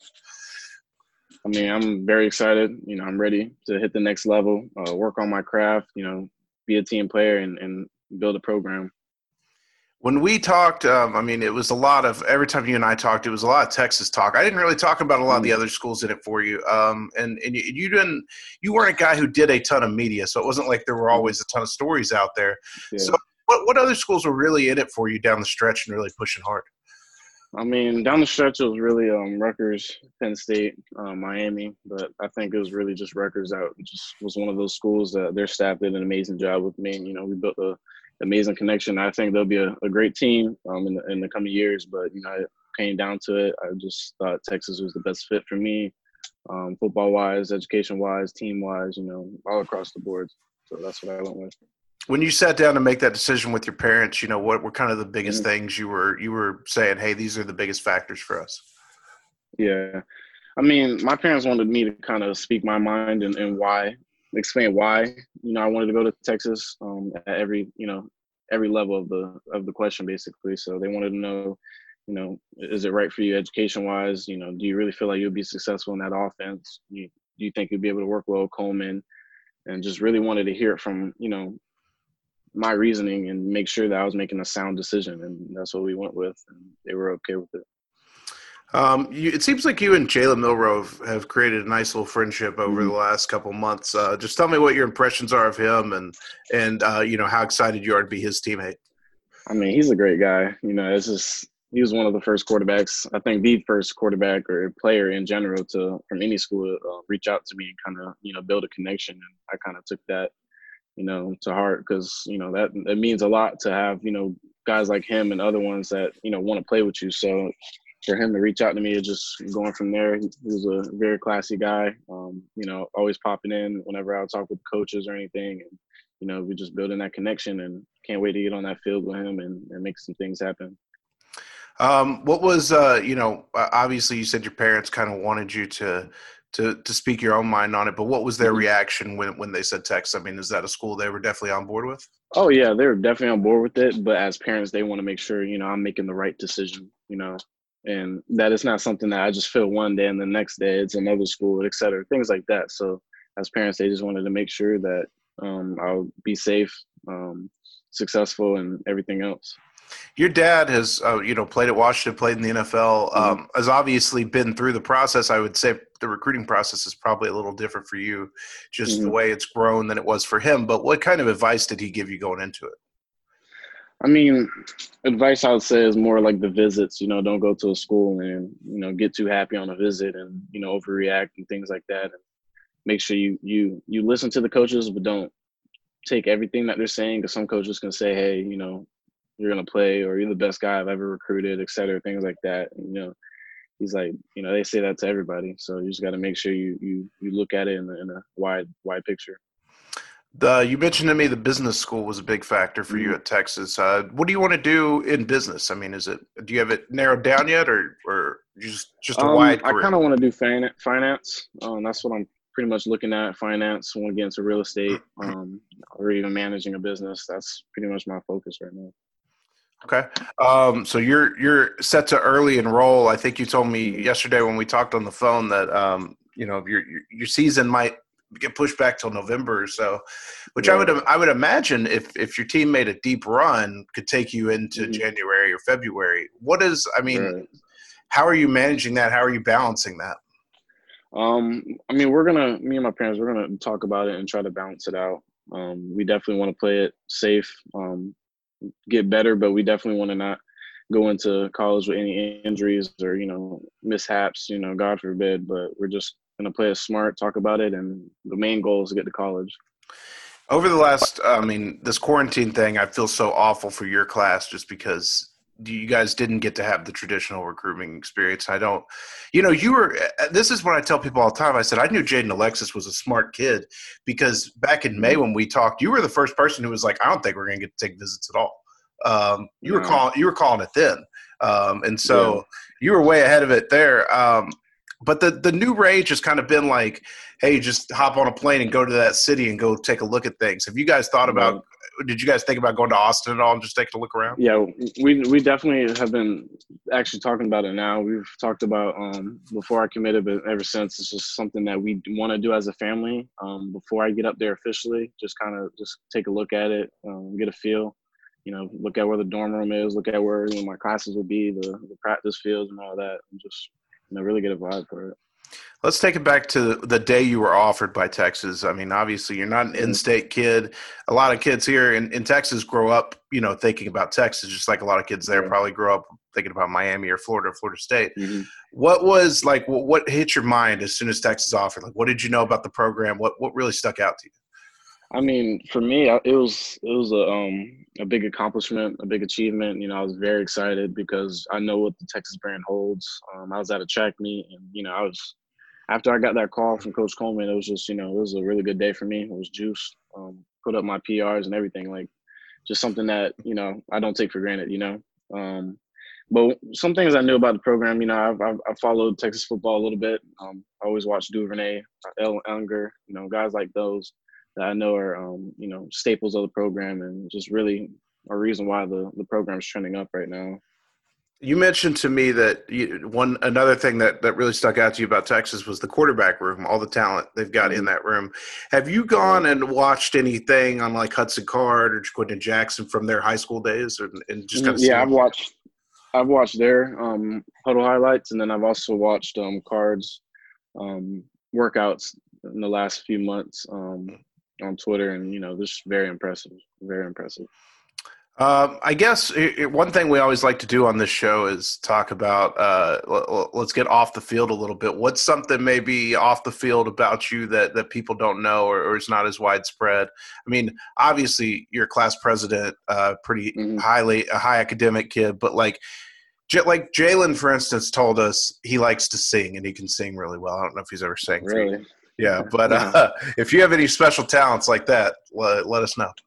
I mean, I'm very excited. You know, I'm ready to hit the next level, uh, work on my craft, you know, be a team player and, and build a program. When we talked, um, I mean, it was a lot of – every time you and I talked, it was a lot of Texas talk. I didn't really talk about a lot of the other schools in it for you. Um, and and you, you didn't – you weren't a guy who did a ton of media, so it wasn't like there were always a ton of stories out there. Yeah. So what, what other schools were really in it for you down the stretch and really pushing hard? I mean, down the stretch, it was really um, Rutgers, Penn State, um, Miami. But I think it was really just Rutgers out. It just was one of those schools that their staff did an amazing job with me. You know, we built a – amazing connection. I think they'll be a, a great team um, in, the, in the coming years, but, you know, it came down to it. I just thought Texas was the best fit for me, um, football-wise, education-wise, team-wise, you know, all across the board. So that's what I went with. When you sat down to make that decision with your parents, you know, what were kind of the biggest mm-hmm. things you were you were saying, hey, these are the biggest factors for us? Yeah. I mean, my parents wanted me to kind of speak my mind and, and why. Explain why, you know, I wanted to go to Texas um, at every, you know, every level of the of the question, basically. So they wanted to know, you know, is it right for you education-wise? You know, do you really feel like you'll be successful in that offense? You, do you think you'll be able to work well with Coleman? And just really wanted to hear it from, you know, my reasoning and make sure that I was making a sound decision. And that's what we went with. And they were okay with it. Um, you, it seems like you and Jalen Milroe have created a nice little friendship over mm-hmm. the last couple months. Uh, just tell me what your impressions are of him and, and uh, you know, how excited you are to be his teammate. I mean, he's a great guy. You know, it's just he was one of the first quarterbacks, I think the first quarterback or player in general to from any school to uh, reach out to me and kind of, you know, build a connection. And I kind of took that, you know, to heart because, you know, that it means a lot to have, you know, guys like him and other ones that, you know, want to play with you. So for him to reach out to me, is just going from there. He was a very classy guy, um, you know, always popping in whenever I would talk with coaches or anything. And, you know, we just building that connection and can't wait to get on that field with him and, and make some things happen. Um, what was, uh, you know, obviously you said your parents kind of wanted you to, to, to speak your own mind on it, but what was their mm-hmm. reaction when, when they said Texas? I mean, is that a school they were definitely on board with? Oh yeah, they were definitely on board with it. But as parents, they want to make sure, you know, I'm making the right decision, you know, and that it's not something that I just feel one day and the next day it's another school, et cetera, things like that. So as parents, they just wanted to make sure that um, I'll be safe, um, successful, and everything else. Your dad has, uh, you know, played at Washington, played in the N F L, um, mm-hmm. has obviously been through the process. I would say the recruiting process is probably a little different for you, just mm-hmm. the way it's grown than it was for him. But what kind of advice did he give you going into it? I mean, advice I would say is more like the visits. You know, don't go to a school and, you know, get too happy on a visit and, you know, overreact and things like that. And make sure you you you listen to the coaches, but don't take everything that they're saying, because some coaches can say, hey, you know, you're going to play, or you're the best guy I've ever recruited, et cetera, things like that. And, you know, he's like, you know, they say that to everybody. So you just got to make sure you you you look at it in a, in a wide, wide picture. The, you mentioned to me the business school was a big factor for mm-hmm. you at Texas. Uh, what do you want to do in business? I mean, is it, do you have it narrowed down yet, or, or just, just a um, wide career? I kind of want to do fin- finance. Um, that's what I'm pretty much looking at, finance. I want to get into real estate, um, or even managing a business. That's pretty much my focus right now. Okay. Um, so you're you're set to early enroll. I think you told me yesterday when we talked on the phone that um, you know your your season might get pushed back till November or so, which yeah. I would I would imagine if if your team made a deep run could take you into mm-hmm. January or February. What is I mean, right. how are you managing that? How are you balancing that? Um, I mean, we're gonna me and my parents we're gonna talk about it and try to balance it out. Um, we definitely want to play it safe. Um, get better, but we definitely want to not go into college with any injuries or, you know, mishaps, you know, God forbid, but we're just going to play it smart, talk about it. And the main goal is to get to college. Over the last, I mean, this quarantine thing, I feel so awful for your class just because you guys didn't get to have the traditional recruiting experience. I don't, you know, you were, this is what I tell people all the time. I said, I knew Jaden Alexis was a smart kid because back in May when we talked, you were the first person who was like, I don't think we're going to get to take visits at all. Um, you were calling, you were calling it then. Um, and so yeah. you were way ahead of it there. Um, but the, the new rage has kind of been like, hey, just hop on a plane and go to that city and go take a look at things. Have you guys thought about, yeah. Did you guys think about going to Austin at all and just taking a look around? Yeah, we we definitely have been actually talking about it now. We've talked about um, before I committed, but ever since it's just something that we want to do as a family. Um, before I get up there officially, just kind of just take a look at it, um, get a feel. You know, look at where the dorm room is, look at where, you know, my classes will be, the, the practice fields and all that, and just, you know, really get a vibe for it. Let's take it back to the day you were offered by Texas. I mean, obviously, you're not an in-state kid. A lot of kids here in, in Texas grow up, you know, thinking about Texas, just like a lot of kids there yeah. probably grow up thinking about Miami or Florida or Florida State. Mm-hmm. What was, like, what, what hit your mind as soon as Texas offered? Like, what did you know about the program? What what really stuck out to you? I mean, for me, it was it was a um a big accomplishment, a big achievement. You know, I was very excited because I know what the Texas brand holds. Um, I was at a track meet, and you know, I was after I got that call from Coach Coleman, it was just, you know, it was a really good day for me. It was juice. Um, put up my P Rs and everything, like just something that, you know, I don't take for granted. You know, um, but some things I knew about the program. You know, I've I've, I've followed Texas football a little bit. Um, I always watched Duvernay, El Unger, you know, guys like those that I know are, um, you know, staples of the program and just really a reason why the, the program is trending up right now. You mentioned to me that you, one another thing that, that really stuck out to you about Texas was the quarterback room, all the talent they've got mm-hmm. in that room. Have you gone and watched anything on like Hudson Card or Quentin Jackson from their high school days, or, and just kind of yeah, I've watched I've watched their um, huddle highlights, and then I've also watched um, Card's um, workouts in the last few months um, on Twitter, and you know, just very impressive, very impressive. Um, I guess it, one thing we always like to do on this show is talk about, uh, l- let's get off the field a little bit. What's something maybe off the field about you that, that people don't know or, or is not as widespread? I mean, obviously you're class president, uh, pretty mm-hmm. highly, a high academic kid, but like, J- like Jalen, for instance, told us he likes to sing and he can sing really well. I don't know if he's ever sang for really? you. Yeah, but uh, if you have any special talents like that, let, let us know.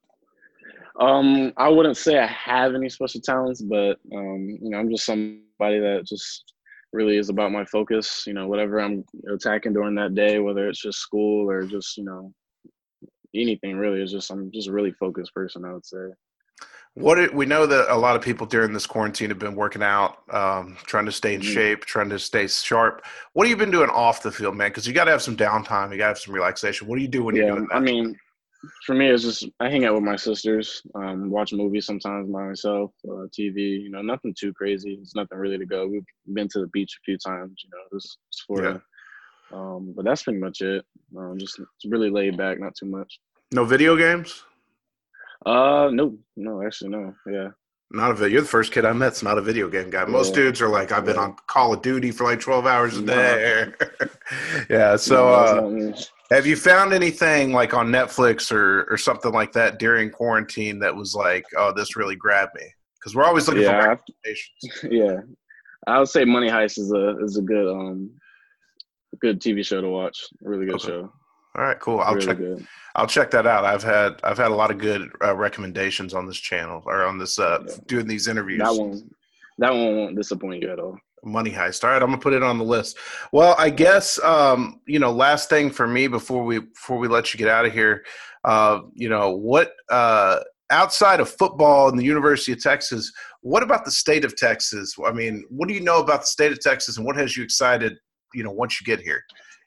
Um, I wouldn't say I have any special talents, but um, you know, I'm just somebody that just really is about my focus. You know, whatever I'm attacking during that day, whether it's just school or just, you know, anything really, is just I'm just a really focused person, I would say. What it, we know that a lot of people during this quarantine have been working out, um, trying to stay in mm-hmm. shape, trying to stay sharp. What have you been doing off the field, man? Because you got to have some downtime, you got to have some relaxation. What do you do when yeah, you're doing that? I mean. for me, it's just I hang out with my sisters, um, watch movies sometimes by myself, uh, T V. You know, nothing too crazy. It's nothing really to go. We've been to the beach a few times. You know, it's, it's Florida. Yeah. Um, but that's pretty much it. Um, just it's really laid back, not too much. No video games? Uh, no, no, actually, no. Yeah. Not a video. You're the first kid I met that's not a video game guy. Most yeah. dudes are like, I've been yeah. on Call of Duty for like twelve hours a day. yeah. So, uh, have you found anything like on Netflix or, or something like that during quarantine that was like, oh, this really grabbed me? Because we're always looking yeah, for recommendations. Yeah. I would say Money Heist is a is a good um good T V show to watch. A really good okay. show. All right, cool. I'll really check. Good. I'll check that out. I've had I've had a lot of good uh, recommendations on this channel or on this uh, yeah. doing these interviews. That one, that one won't disappoint you at all. Money Heist. All right, I'm gonna put it on the list. Well, I guess um, you know, last thing for me before we before we let you get out of here, uh, you know, what uh, outside of football and the University of Texas, what about the state of Texas? I mean, what do you know about the state of Texas, and what has you excited? You know, once you get here.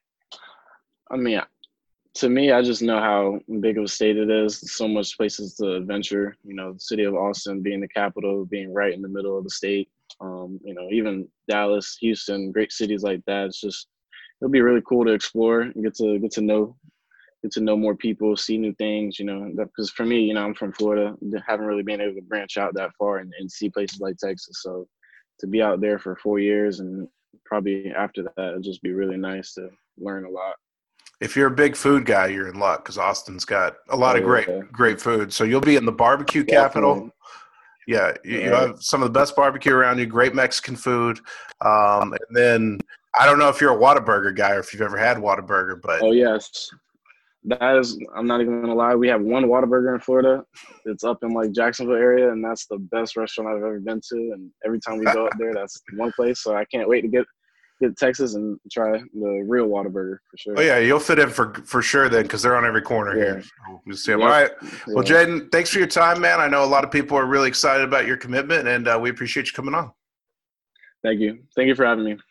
I mean. To me, I just know how big of a state it is. So much places to adventure. You know, the city of Austin being the capital, being right in the middle of the state. Um, you know, even Dallas, Houston, great cities like that. It's just it'll be really cool to explore and get to get to know, get to know more people, see new things. You know, because for me, you know, I'm from Florida, haven't really been able to branch out that far and, and see places like Texas. So to be out there for four years and probably after that, it'll just be really nice to learn a lot. If you're a big food guy, you're in luck because Austin's got a lot oh, of great, yeah. great food. So you'll be in the barbecue capital. Yeah, you, yeah. you have some of the best barbecue around you, great Mexican food. Um, and then I don't know if you're a Whataburger guy or if you've ever had Whataburger, but oh yes, that is. I'm not even gonna lie. We have one Whataburger in Florida. It's up in like Jacksonville area, and that's the best restaurant I've ever been to. And every time we go up there, that's one place. So I can't wait to get. Get to Texas and try the real Whataburger for sure. Oh yeah, you'll fit in for for sure then because they're on every corner yeah. here. So we'll see them. Yep. All right. Well, yeah. Jaden, thanks for your time, man. I know a lot of people are really excited about your commitment, and uh, we appreciate you coming on. Thank you. Thank you for having me.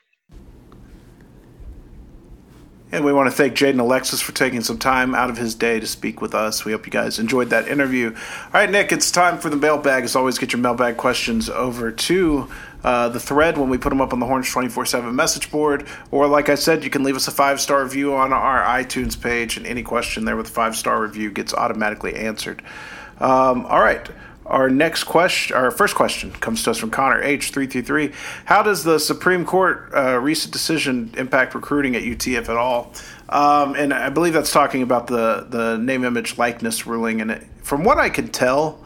And we want to thank Jaden Alexis for taking some time out of his day to speak with us. We hope you guys enjoyed that interview. All right, Nick, it's time for the mailbag. As always, get your mailbag questions over to uh, the thread when we put them up on the Horns twenty-four seven message board. Or like I said, you can leave us a five-star review on our iTunes page, and any question there with a five-star review gets automatically answered. Um, all right. Our next question, our first question comes to us from Connor H three three three. How does the Supreme Court uh, recent decision impact recruiting at U T, if at all? Um, and I believe that's talking about the, the name, image, likeness ruling. And it, from what I can tell,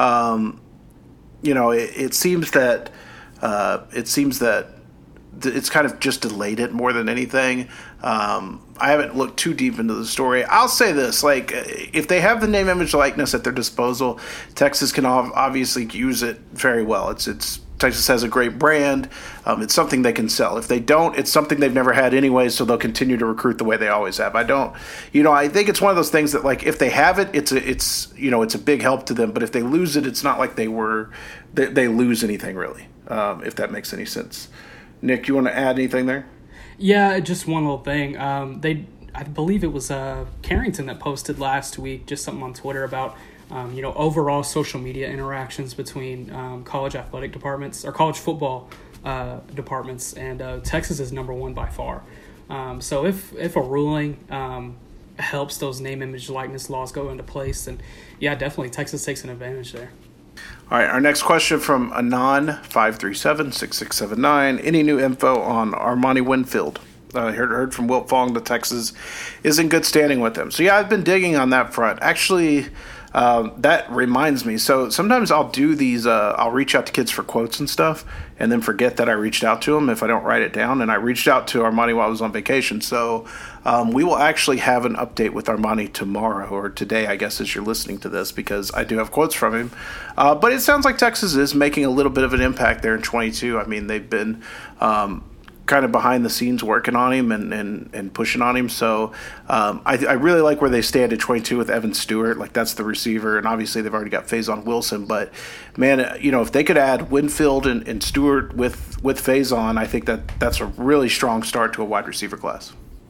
um, you know, it, it seems that uh, it seems that it's kind of just delayed it more than anything. Um, I haven't looked too deep into the story. I'll say this, like, if they have the name, image, likeness at their disposal, Texas can obviously use it very well. It's it's Texas has a great brand. Um, it's something they can sell. If they don't, it's something they've never had anyway, so they'll continue to recruit the way they always have. I don't, you know, I think it's one of those things that, like, if they have it, it's a, it's, you know, it's a big help to them. But if they lose it, it's not like they were, they, they lose anything really, um, if that makes any sense. Nick, you want to add anything there? Yeah, just one little thing. Um, they, I believe it was uh, Carrington that posted last week just something on Twitter about, um, you know, overall social media interactions between um, college athletic departments or college football uh, departments, and uh, Texas is number one by far. Um, so if if a ruling um, helps those name, image, likeness laws go into place, then yeah, definitely Texas takes an advantage there. All right, our next question from Anon five three seven, six six seven nine. Any new info on Armani Winfield? I uh, heard, heard from Wilt Fong that Texas is in good standing with him. So, yeah, I've been digging on that front. Actually, um, that reminds me. So sometimes I'll do these, uh, I'll reach out to kids for quotes and stuff and then forget that I reached out to them if I don't write it down. And I reached out to Armani while I was on vacation. So um, we will actually have an update with Armani tomorrow or today, I guess, as you're listening to this, because I do have quotes from him. Uh, but it sounds like Texas is making a little bit of an impact there in twenty-two. I mean, they've been um, kind of behind the scenes working on him and, and, and pushing on him. So um, I, I really like where they stand at twenty-two with Evan Stewart. Like, that's the receiver. And obviously they've already got Faison Wilson. But, man, you know, if they could add Winfield and, and Stewart with, with Faison, I think that that's a really strong start to a wide receiver class.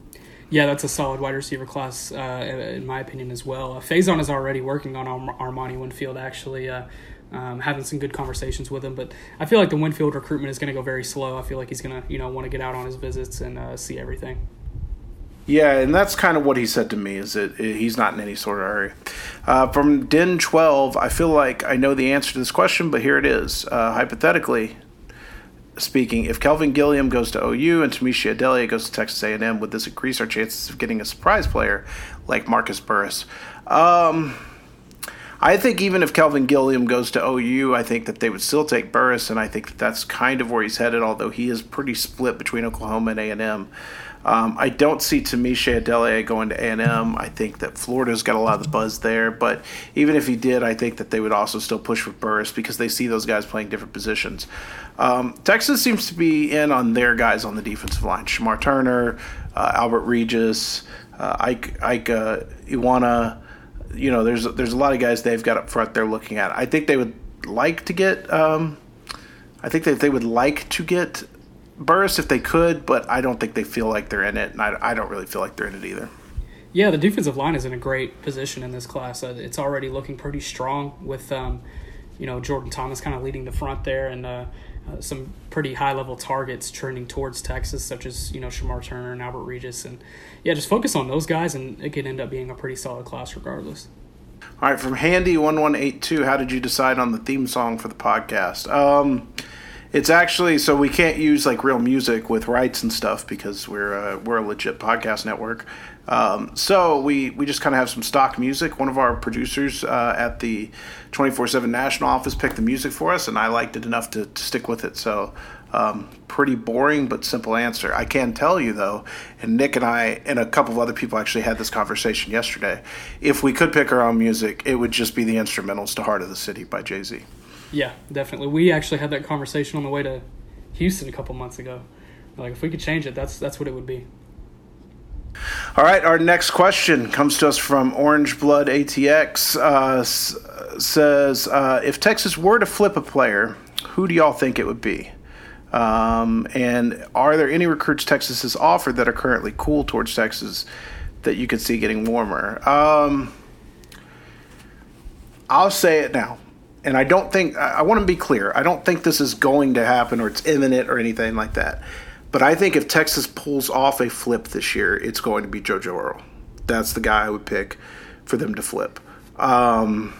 Yeah, that's a solid wide receiver class, uh, in my opinion, as well. Uh, Faison is already working on Ar- Armani Winfield, actually, uh, um, having some good conversations with him. But I feel like the Winfield recruitment is going to go very slow. I feel like he's going to, you know, want to get out on his visits and uh, see everything. Yeah, and that's kind of what he said to me, is that he's not in any sort of hurry. Uh, from Den twelve, I feel like I know the answer to this question, but here it is. Uh, hypothetically speaking, if Kelvin Gilliam goes to O U and Tamisha Adelia goes to Texas A and M, would this increase our chances of getting a surprise player like Marcus Burris? Um, I think even if Kelvin Gilliam goes to O U, I think that they would still take Burris, and I think that that's kind of where he's headed, although he is pretty split between Oklahoma and A and M. Um, I don't see Tamisha Adelia going to A and M. I think that Florida's got a lot of the buzz there, but even if he did, I think that they would also still push for Burris because they see those guys playing different positions. Um, Texas seems to be in on their guys on the defensive line. Shamar Turner, uh, Albert Regis, uh, Ike, Ike uh, Iwana. You know, there's there's a lot of guys they've got up front they're looking at. I think they would like to get um, I think that they would like to get Burris if they could, but I don't think they feel like they're in it, and I, I don't really feel like they're in it either. Yeah, the defensive line is in a great position in this class. Uh, it's already looking pretty strong with, um, you know, Jordan Thomas kind of leading the front there, and uh, uh, some pretty high-level targets trending towards Texas, such as, you know, Shamar Turner and Albert Regis. And, yeah, just focus on those guys, and it could end up being a pretty solid class regardless. All right, from Handy one one eight two, how did you decide on the theme song for the podcast? Um... It's actually, so we can't use like real music with rights and stuff because we're a, we're a legit podcast network. Um, so we, we just kind of have some stock music. One of our producers uh, at the twenty-four seven National office picked the music for us, and I liked it enough to, to stick with it. So um, pretty boring but simple answer. I can tell you, though, and Nick and I and a couple of other people actually had this conversation yesterday, if we could pick our own music, it would just be the instrumentals to Heart of the City by Jay-Z. Yeah, definitely. We actually had that conversation on the way to Houston a couple months ago. Like, if we could change it, that's that's what it would be. All right, our next question comes to us from Orange Blood A T X. Uh, s- says, uh, if Texas were to flip a player, who do y'all think it would be? Um, and are there any recruits Texas has offered that are currently cool towards Texas that you could see getting warmer? Um, I'll say it now. And I don't think, I want to be clear, I don't think this is going to happen or it's imminent or anything like that. But I think if Texas pulls off a flip this year, it's going to be JoJo Earle. That's the guy I would pick for them to flip. Um,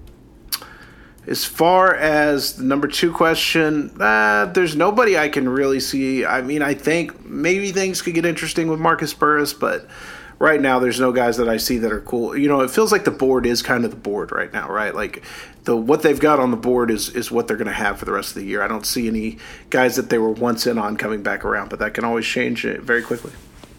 as far as the number two question, uh, there's nobody I can really see. I mean, I think maybe things could get interesting with Marcus Burris, but right now there's no guys that I see that are cool. You know, it feels like the board is kind of the board right now, right? Like the what they've got on the board is is what they're going to have for the rest of the year. I don't see any guys that they were once in on coming back around, but that can always change very quickly.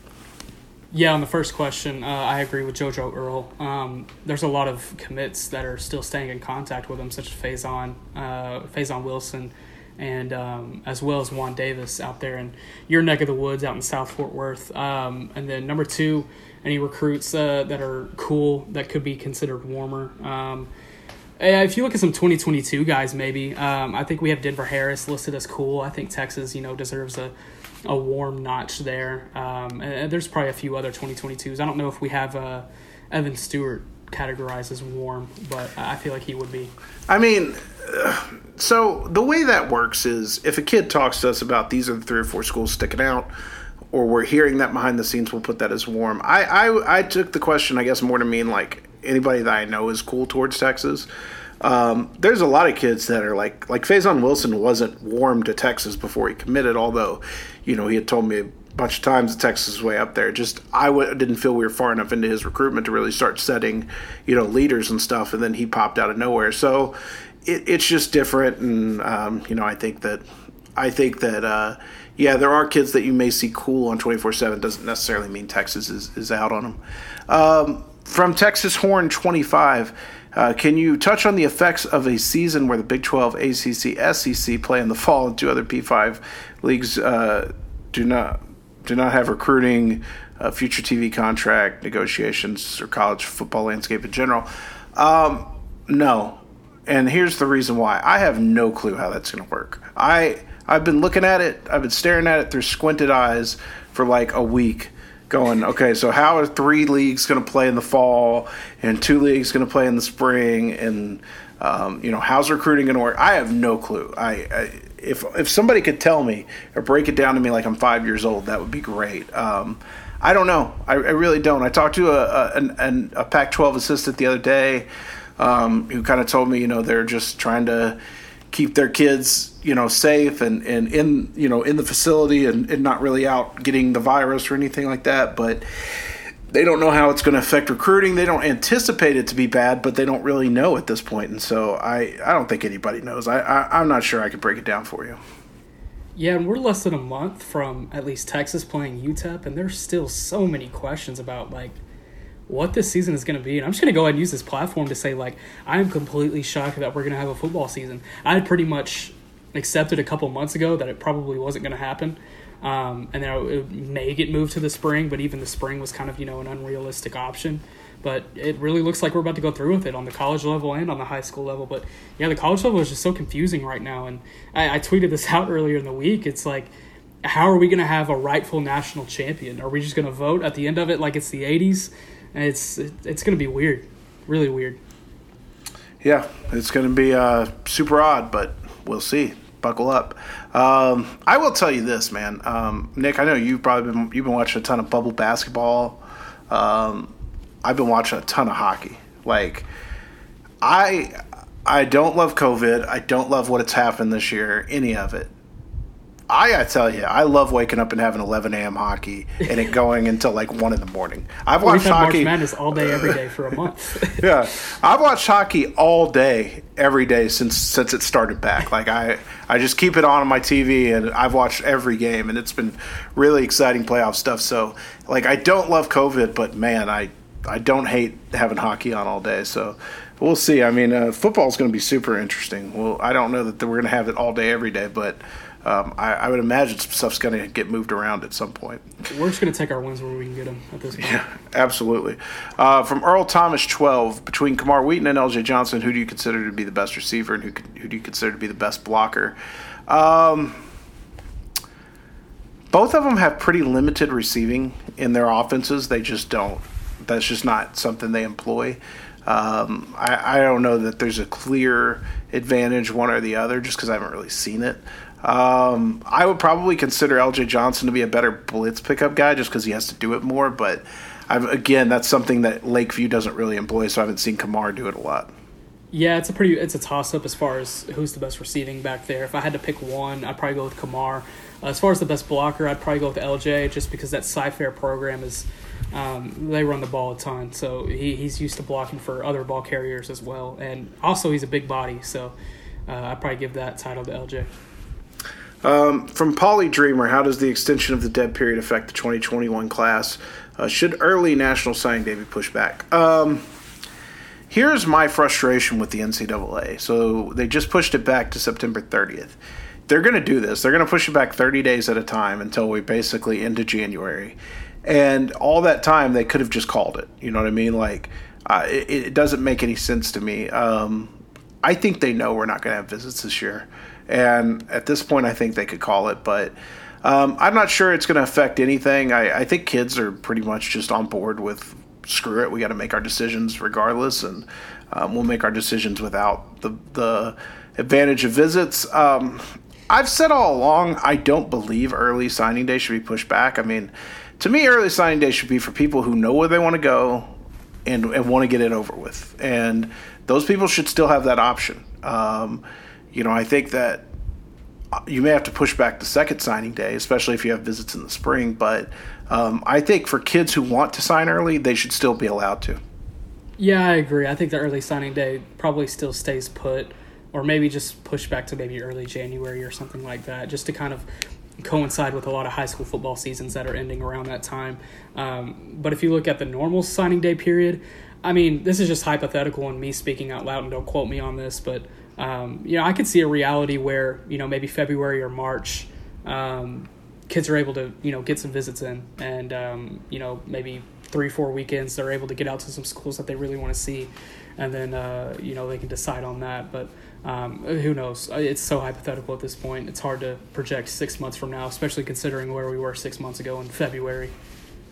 Yeah, on the first question, uh, I agree with JoJo Earle. Um, there's a lot of commits that are still staying in contact with him, such as Faison, uh, Faison Wilson, and um, as well as Juan Davis out there in your neck of the woods out in South Fort Worth. Um, and then number two, any recruits uh, that are cool that could be considered warmer. Um, if you look at some twenty twenty-two guys, maybe, um, I think we have Denver Harris listed as cool. I think Texas, you know, deserves a, a warm notch there. Um, and there's probably a few other twenty twenty-twos. I don't know if we have uh, Evan Stewart categorized as warm, but I feel like he would be. I mean, uh, so the way that works is if a kid talks to us about these are the three or four schools sticking out, or we're hearing that behind the scenes, we'll put that as warm. I, I, I took the question, I guess, more to mean like anybody that I know is cool towards Texas. Um, there's a lot of kids that are like, like Faison Wilson wasn't warm to Texas before he committed, although, you know, he had told me a bunch of times that Texas is way up there. Just I w- didn't feel we were far enough into his recruitment to really start setting, you know, leaders and stuff, and then he popped out of nowhere. So it, it's just different, and um, you know, I think that I think that uh, yeah, there are kids that you may see cool on twenty-four seven. Doesn't necessarily mean Texas is, is out on them. Um, from Texas Horn twenty-five, uh, can you touch on the effects of a season where the Big twelve, A C C, S E C play in the fall and two other P five leagues uh, do not do not have recruiting, uh, future T V contract negotiations, or college football landscape in general? Um, no. And here's the reason why. I have no clue how that's going to work. I, I've been looking at it. I've been staring at it through squinted eyes for like a week. going, okay, so how are three leagues going to play in the fall and two leagues going to play in the spring? And, um, you know, how's recruiting going to work? I have no clue. I, I if if somebody could tell me or break it down to me like I'm five years old, that would be great. Um, I don't know. I, I really don't. I talked to a, a, an, a Pac twelve assistant the other day um, who kind of told me, you know, they're just trying to keep their kids, you know, safe and, and in, you know, in the facility and, and not really out getting the virus or anything like that. But they don't know how it's going to affect recruiting. They don't anticipate it to be bad, but they don't really know at this point. And so I, I don't think anybody knows. I, I, I'm not sure I could break it down for you. Yeah, and we're less than a month from at least Texas playing U T E P, and there's still so many questions about, like, what this season is going to be. And I'm just going to go ahead and use this platform to say, like, I'm completely shocked that we're going to have a football season. I had pretty much accepted a couple months ago that it probably wasn't going to happen. Um, and then it may get moved to the spring, but even the spring was kind of, you know, an unrealistic option. But it really looks like we're about to go through with it on the college level and on the high school level. But, yeah, the college level is just so confusing right now. And I, I tweeted this out earlier in the week. It's like, how are we going to have a rightful national champion? Are we just going to vote at the end of it like it's the eighties? And it's it's going to be weird, really weird. Yeah, it's going to be uh, super odd, but we'll see. Buckle up. Um, I will tell you this, man. Um, Nick, I know you've probably been you've been watching a ton of bubble basketball. Um, I've been watching a ton of hockey. Like, I I don't love COVID. I don't love what it's happened this year. Any of it. I gotta tell you, I love waking up and having eleven a.m. hockey and it going until like one in the morning. I've watched We've had hockey March Madness all day, every day for a month. Yeah, I've watched hockey all day, every day since since it started back. Like I, I just keep it on on my T V and I've watched every game and it's been really exciting playoff stuff. So like I don't love COVID, but man, I I don't hate having hockey on all day. So we'll see. I mean, uh, football is going to be super interesting. Well, I don't know that we're going to have it all day, every day, but. Um, I, I would imagine some stuff's going to get moved around at some point. We're just going to take our wins where we can get them at this point. Yeah, absolutely. Uh, from Earl Thomas, twelve, between Kamar Wheaton and L J Johnson, who do you consider to be the best receiver and who who do you consider to be the best blocker? Um, both of them have pretty limited receiving in their offenses. They just don't. That's just not something they employ. Um, I, I don't know that there's a clear advantage one or the other just because I haven't really seen it. Um, I would probably consider L J Johnson to be a better blitz pickup guy just because he has to do it more. But I've, again, that's something that Lakeview doesn't really employ, so I haven't seen Kamar do it a lot. Yeah, it's a pretty it's a toss up as far as who's the best receiving back there. If I had to pick one, I'd probably go with Kamar. Uh, as far as the best blocker, I'd probably go with L J just because that Cy-Fair program is um, they run the ball a ton, so he, he's used to blocking for other ball carriers as well, and also he's a big body, so uh, I'd probably give that title to L J. Um, from Polly Dreamer, how does the extension of the dead period affect the twenty twenty-one class? Uh, should early National Signing Day be pushed back? Um, here's my frustration with the N C double A. So they just pushed it back to September thirtieth. They're going to do this. They're going to push it back thirty days at a time until we basically into January. And all that time, they could have just called it. You know what I mean? Like, uh, it, it doesn't make any sense to me. Um, I think they know we're not going to have visits this year. And at this point, I think they could call it. But um, I'm not sure it's going to affect anything. I, I think kids are pretty much just on board with, screw it, we got to make our decisions regardless. And um, we'll make our decisions without the, the advantage of visits. Um, I've said all along, I don't believe early signing day should be pushed back. I mean, to me, early signing day should be for people who know where they want to go and, and want to get it over with. And those people should still have that option. Um, you know, I think that you may have to push back the second signing day, especially if you have visits in the spring. But um, I think for kids who want to sign early, they should still be allowed to. Yeah, I agree. I think the early signing day probably still stays put, or maybe just push back to maybe early January or something like that, just to kind of coincide with a lot of high school football seasons that are ending around that time. Um, but if you look at the normal signing day period, I mean, this is just hypothetical and me speaking out loud, and don't quote me on this, but um, you know, I could see a reality where, you know, maybe February or March, um, kids are able to, you know, get some visits in, and um, you know, maybe three, four weekends they're able to get out to some schools that they really want to see, and then uh, you know, they can decide on that. But um, who knows? It's so hypothetical at this point. It's hard to project six months from now, especially considering where we were six months ago in February.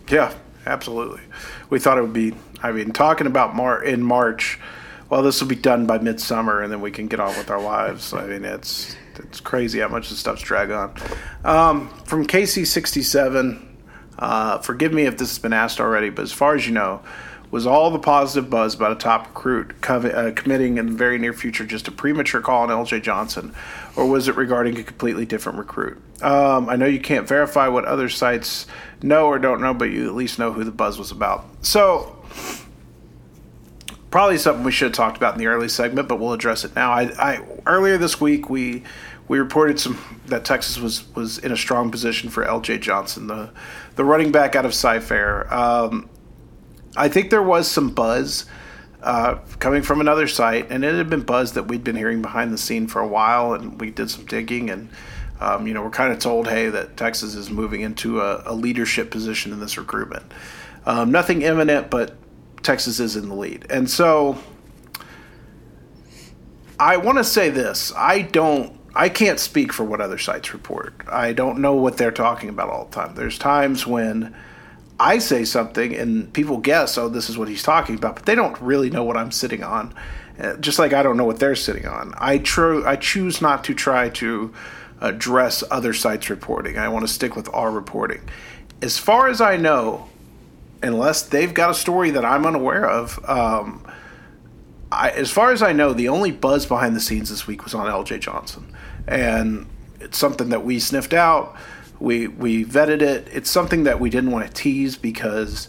Yeah, absolutely. We thought it would be, I mean, talking about Mar- in March, well, this will be done by midsummer, and then we can get on with our lives. I mean, it's it's crazy how much this stuff's drag on. Um, from K C sixty-seven, uh, forgive me if this has been asked already, but as far as you know, was all the positive buzz about a top recruit co- uh, committing in the very near future just a premature call on L J Johnson, or was it regarding a completely different recruit? Um, I know you can't verify what other sites know or don't know, but you at least know who the buzz was about. So, probably something we should have talked about in the early segment, but we'll address it now. I, I earlier this week we we reported some that Texas was was in a strong position for L J Johnson, the the running back out of Cy-Fair. Um, I think there was some buzz uh, coming from another site, and it had been buzz that we'd been hearing behind the scene for a while, and we did some digging, and um, you know, we're kind of told, hey, that Texas is moving into a, a leadership position in this recruitment. Um, nothing imminent, but Texas is in the lead. And so I want to say this. I don't I can't speak for what other sites report. I don't know what they're talking about all the time. There's times when I say something and people guess, oh, this is what he's talking about, but they don't really know what I'm sitting on, uh, just like I don't know what they're sitting on. I, tr- I choose not to try to address other sites' reporting. I want to stick with our reporting. As far as I know, unless they've got a story that I'm unaware of, um, I, as far as I know, the only buzz behind the scenes this week was on L J Johnson. And it's something that we sniffed out. We we vetted it. It's something that we didn't want to tease because,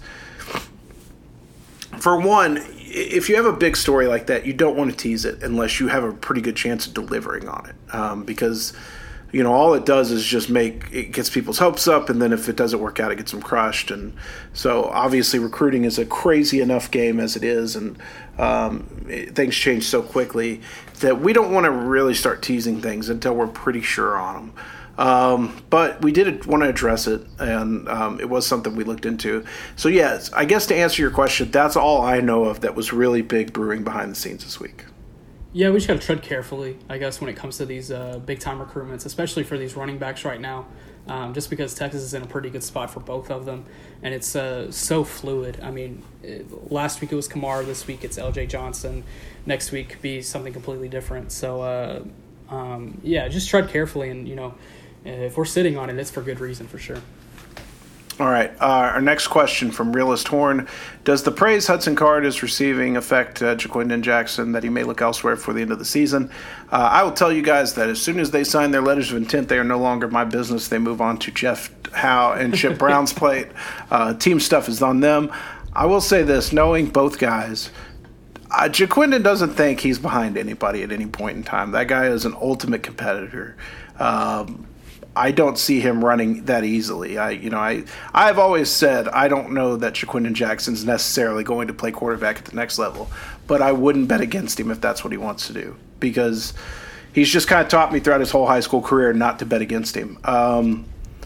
for one, if you have a big story like that, you don't want to tease it unless you have a pretty good chance of delivering on it. Um, because, you know, all it does is just make it gets people's hopes up, and then if it doesn't work out, it gets them crushed. And so, obviously, recruiting is a crazy enough game as it is, and um, it, things change so quickly that we don't want to really start teasing things until we're pretty sure on them. Um, but we did want to address it, and um, it was something we looked into. So, yes, I guess to answer your question, that's all I know of that was really big brewing behind the scenes this week. Yeah, we just got to tread carefully, I guess, when it comes to these uh, big-time recruitments, especially for these running backs right now, um, just because Texas is in a pretty good spot for both of them, and it's uh, so fluid. I mean, it, last week it was Kamara, this week it's L J Johnson, next week could be something completely different. So, uh, um, yeah, just tread carefully, and, you know, if we're sitting on it, it's for good reason, for sure. All right. Uh, our next question from Realist Horn. Does the praise Hudson Card is receiving affect uh, Ja'Quinden Jackson that he may look elsewhere for the end of the season? Uh, I will tell you guys that as soon as they sign their letters of intent, they are no longer my business. They move on to Jeff Howe and Chip Brown's plate. Uh, team stuff is on them. I will say this, knowing both guys, uh, Ja'Quinden doesn't think he's behind anybody at any point in time. That guy is an ultimate competitor. Um, I don't see him running that easily. I, you know, I, I've always said I don't know that Ja'Quinden Jackson's necessarily going to play quarterback at the next level, but I wouldn't bet against him if that's what he wants to do, because he's just kind of taught me throughout his whole high school career not to bet against him. Um,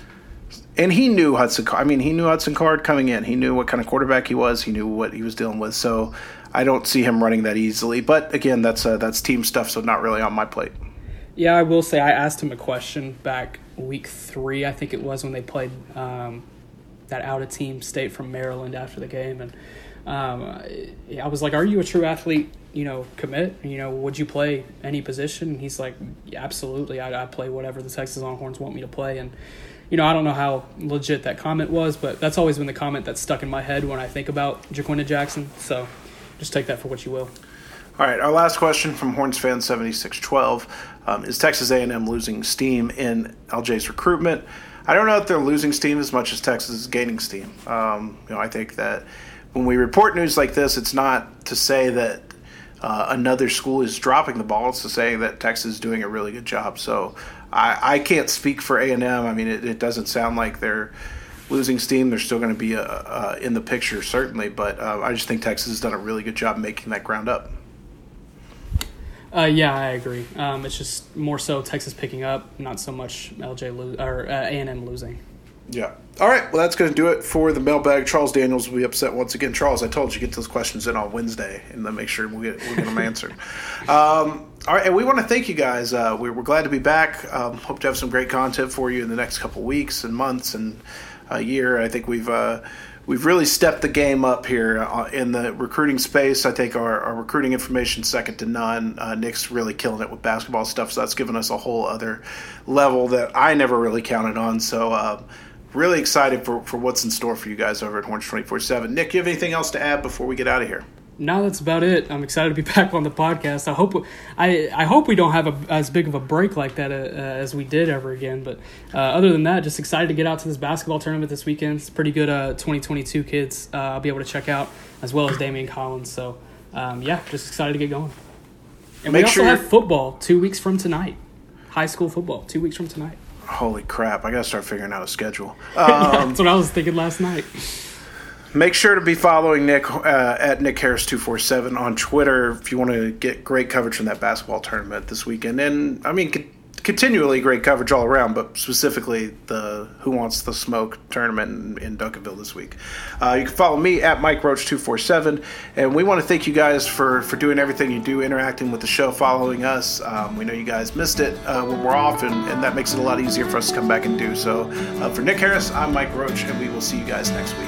and he knew Hudson. I mean, he knew Hudson Card coming in. He knew what kind of quarterback he was. He knew what he was dealing with. So I don't see him running that easily. But again, that's uh, that's team stuff, so not really on my plate. Yeah, I will say I asked him a question back week three, I think it was, when they played um, that out-of-team state from Maryland after the game. And um, I was like, are you a true athlete, you know, commit? You know, would you play any position? And he's like, yeah, absolutely. I, I play whatever the Texas Longhorns want me to play. And, you know, I don't know how legit that comment was, but that's always been the comment that's stuck in my head when I think about Ja'Quinden Jackson. So just take that for what you will. All right, our last question from Horns fan seventy-six twelve. Um, is Texas A and M losing steam in L J's recruitment? I don't know if they're losing steam as much as Texas is gaining steam. Um, you know, I think that when we report news like this, it's not to say that uh, another school is dropping the ball. It's to say that Texas is doing a really good job. So I, I can't speak for A and M. I mean, it, it doesn't sound like they're losing steam. They're still going to be a, a, in the picture, certainly. But uh, I just think Texas has done a really good job making that ground up. Uh, yeah, I agree. Um, it's just more so Texas picking up, not so much L J lo- or uh, A and M losing. Yeah. All right. Well, that's going to do it for the mailbag. Charles Daniels will be upset once again. Charles, I told you get those questions in on Wednesday, and then make sure we get, we'll get them answered. Um, all right. And we want to thank you guys. Uh, we, we're glad to be back. Um, hope to have some great content for you in the next couple weeks and months and a year. I think we've uh, we've really stepped the game up here uh, in the recruiting space. I think our, our recruiting information second to none. Uh, Nick's really killing it with basketball stuff, so that's given us a whole other level that I never really counted on. So uh, really excited for, for what's in store for you guys over at Horns twenty-four seven. Nick, you have anything else to add before we get out of here? No, that's about it. I'm excited to be back on the podcast. I hope I I hope we don't have a, as big of a break like that uh, as we did ever again. But uh, other than that, just excited to get out to this basketball tournament this weekend. It's pretty good uh, twenty twenty-two kids uh, I'll be able to check out, as well as Damian Collins. So, um, yeah, just excited to get going. And Make we also sure have football two weeks from tonight. High school football two weeks from tonight. Holy crap. I got to start figuring out a schedule. Um, yeah, that's what I was thinking last night. Make sure to be following Nick uh, at Nick Harris two four seven on Twitter if you want to get great coverage from that basketball tournament this weekend. And, I mean, co- continually great coverage all around, but specifically the Who Wants the Smoke tournament in, in Duncanville this week. Uh, you can follow me at Mike Roach two four seven. And we want to thank you guys for, for doing everything you do, interacting with the show, following us. Um, we know you guys missed it uh, when we're off, and, and that makes it a lot easier for us to come back and do. So uh, for Nick Harris, I'm Mike Roach, and we will see you guys next week.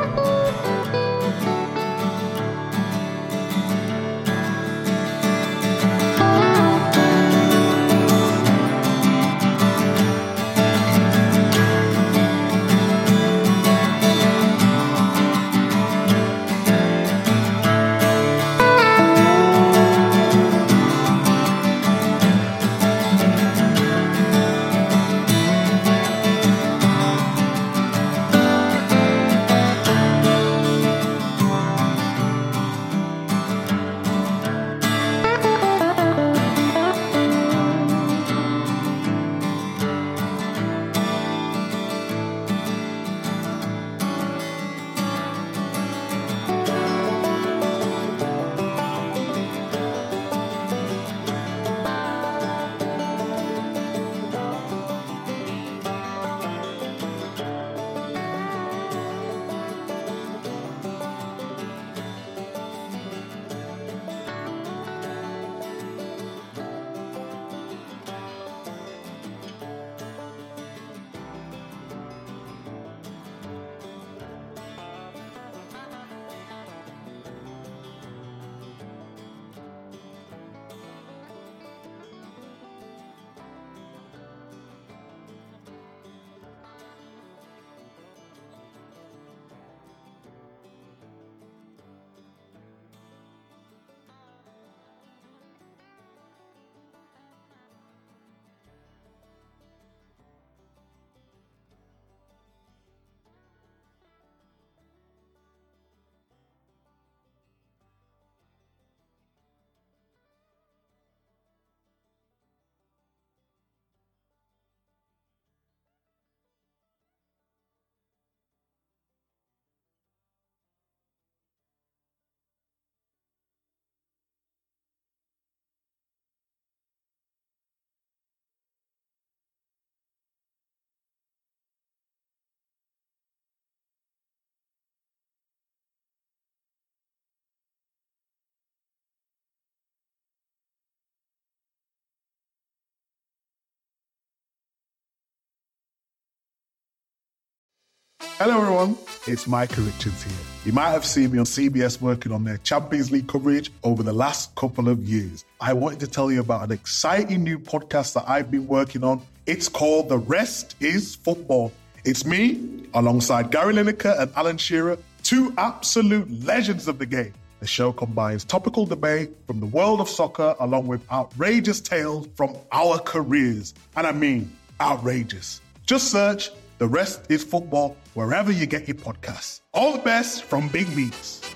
Hello everyone, it's Micah Richards here. You might have seen me on C B S working on their Champions League coverage over the last couple of years. I wanted to tell you about an exciting new podcast that I've been working on. It's called The Rest is Football. It's me, alongside Gary Lineker and Alan Shearer, two absolute legends of the game. The show combines topical debate from the world of soccer along with outrageous tales from our careers. And I mean, outrageous. Just search The Rest is Football wherever you get your podcasts. All the best from Big Meats.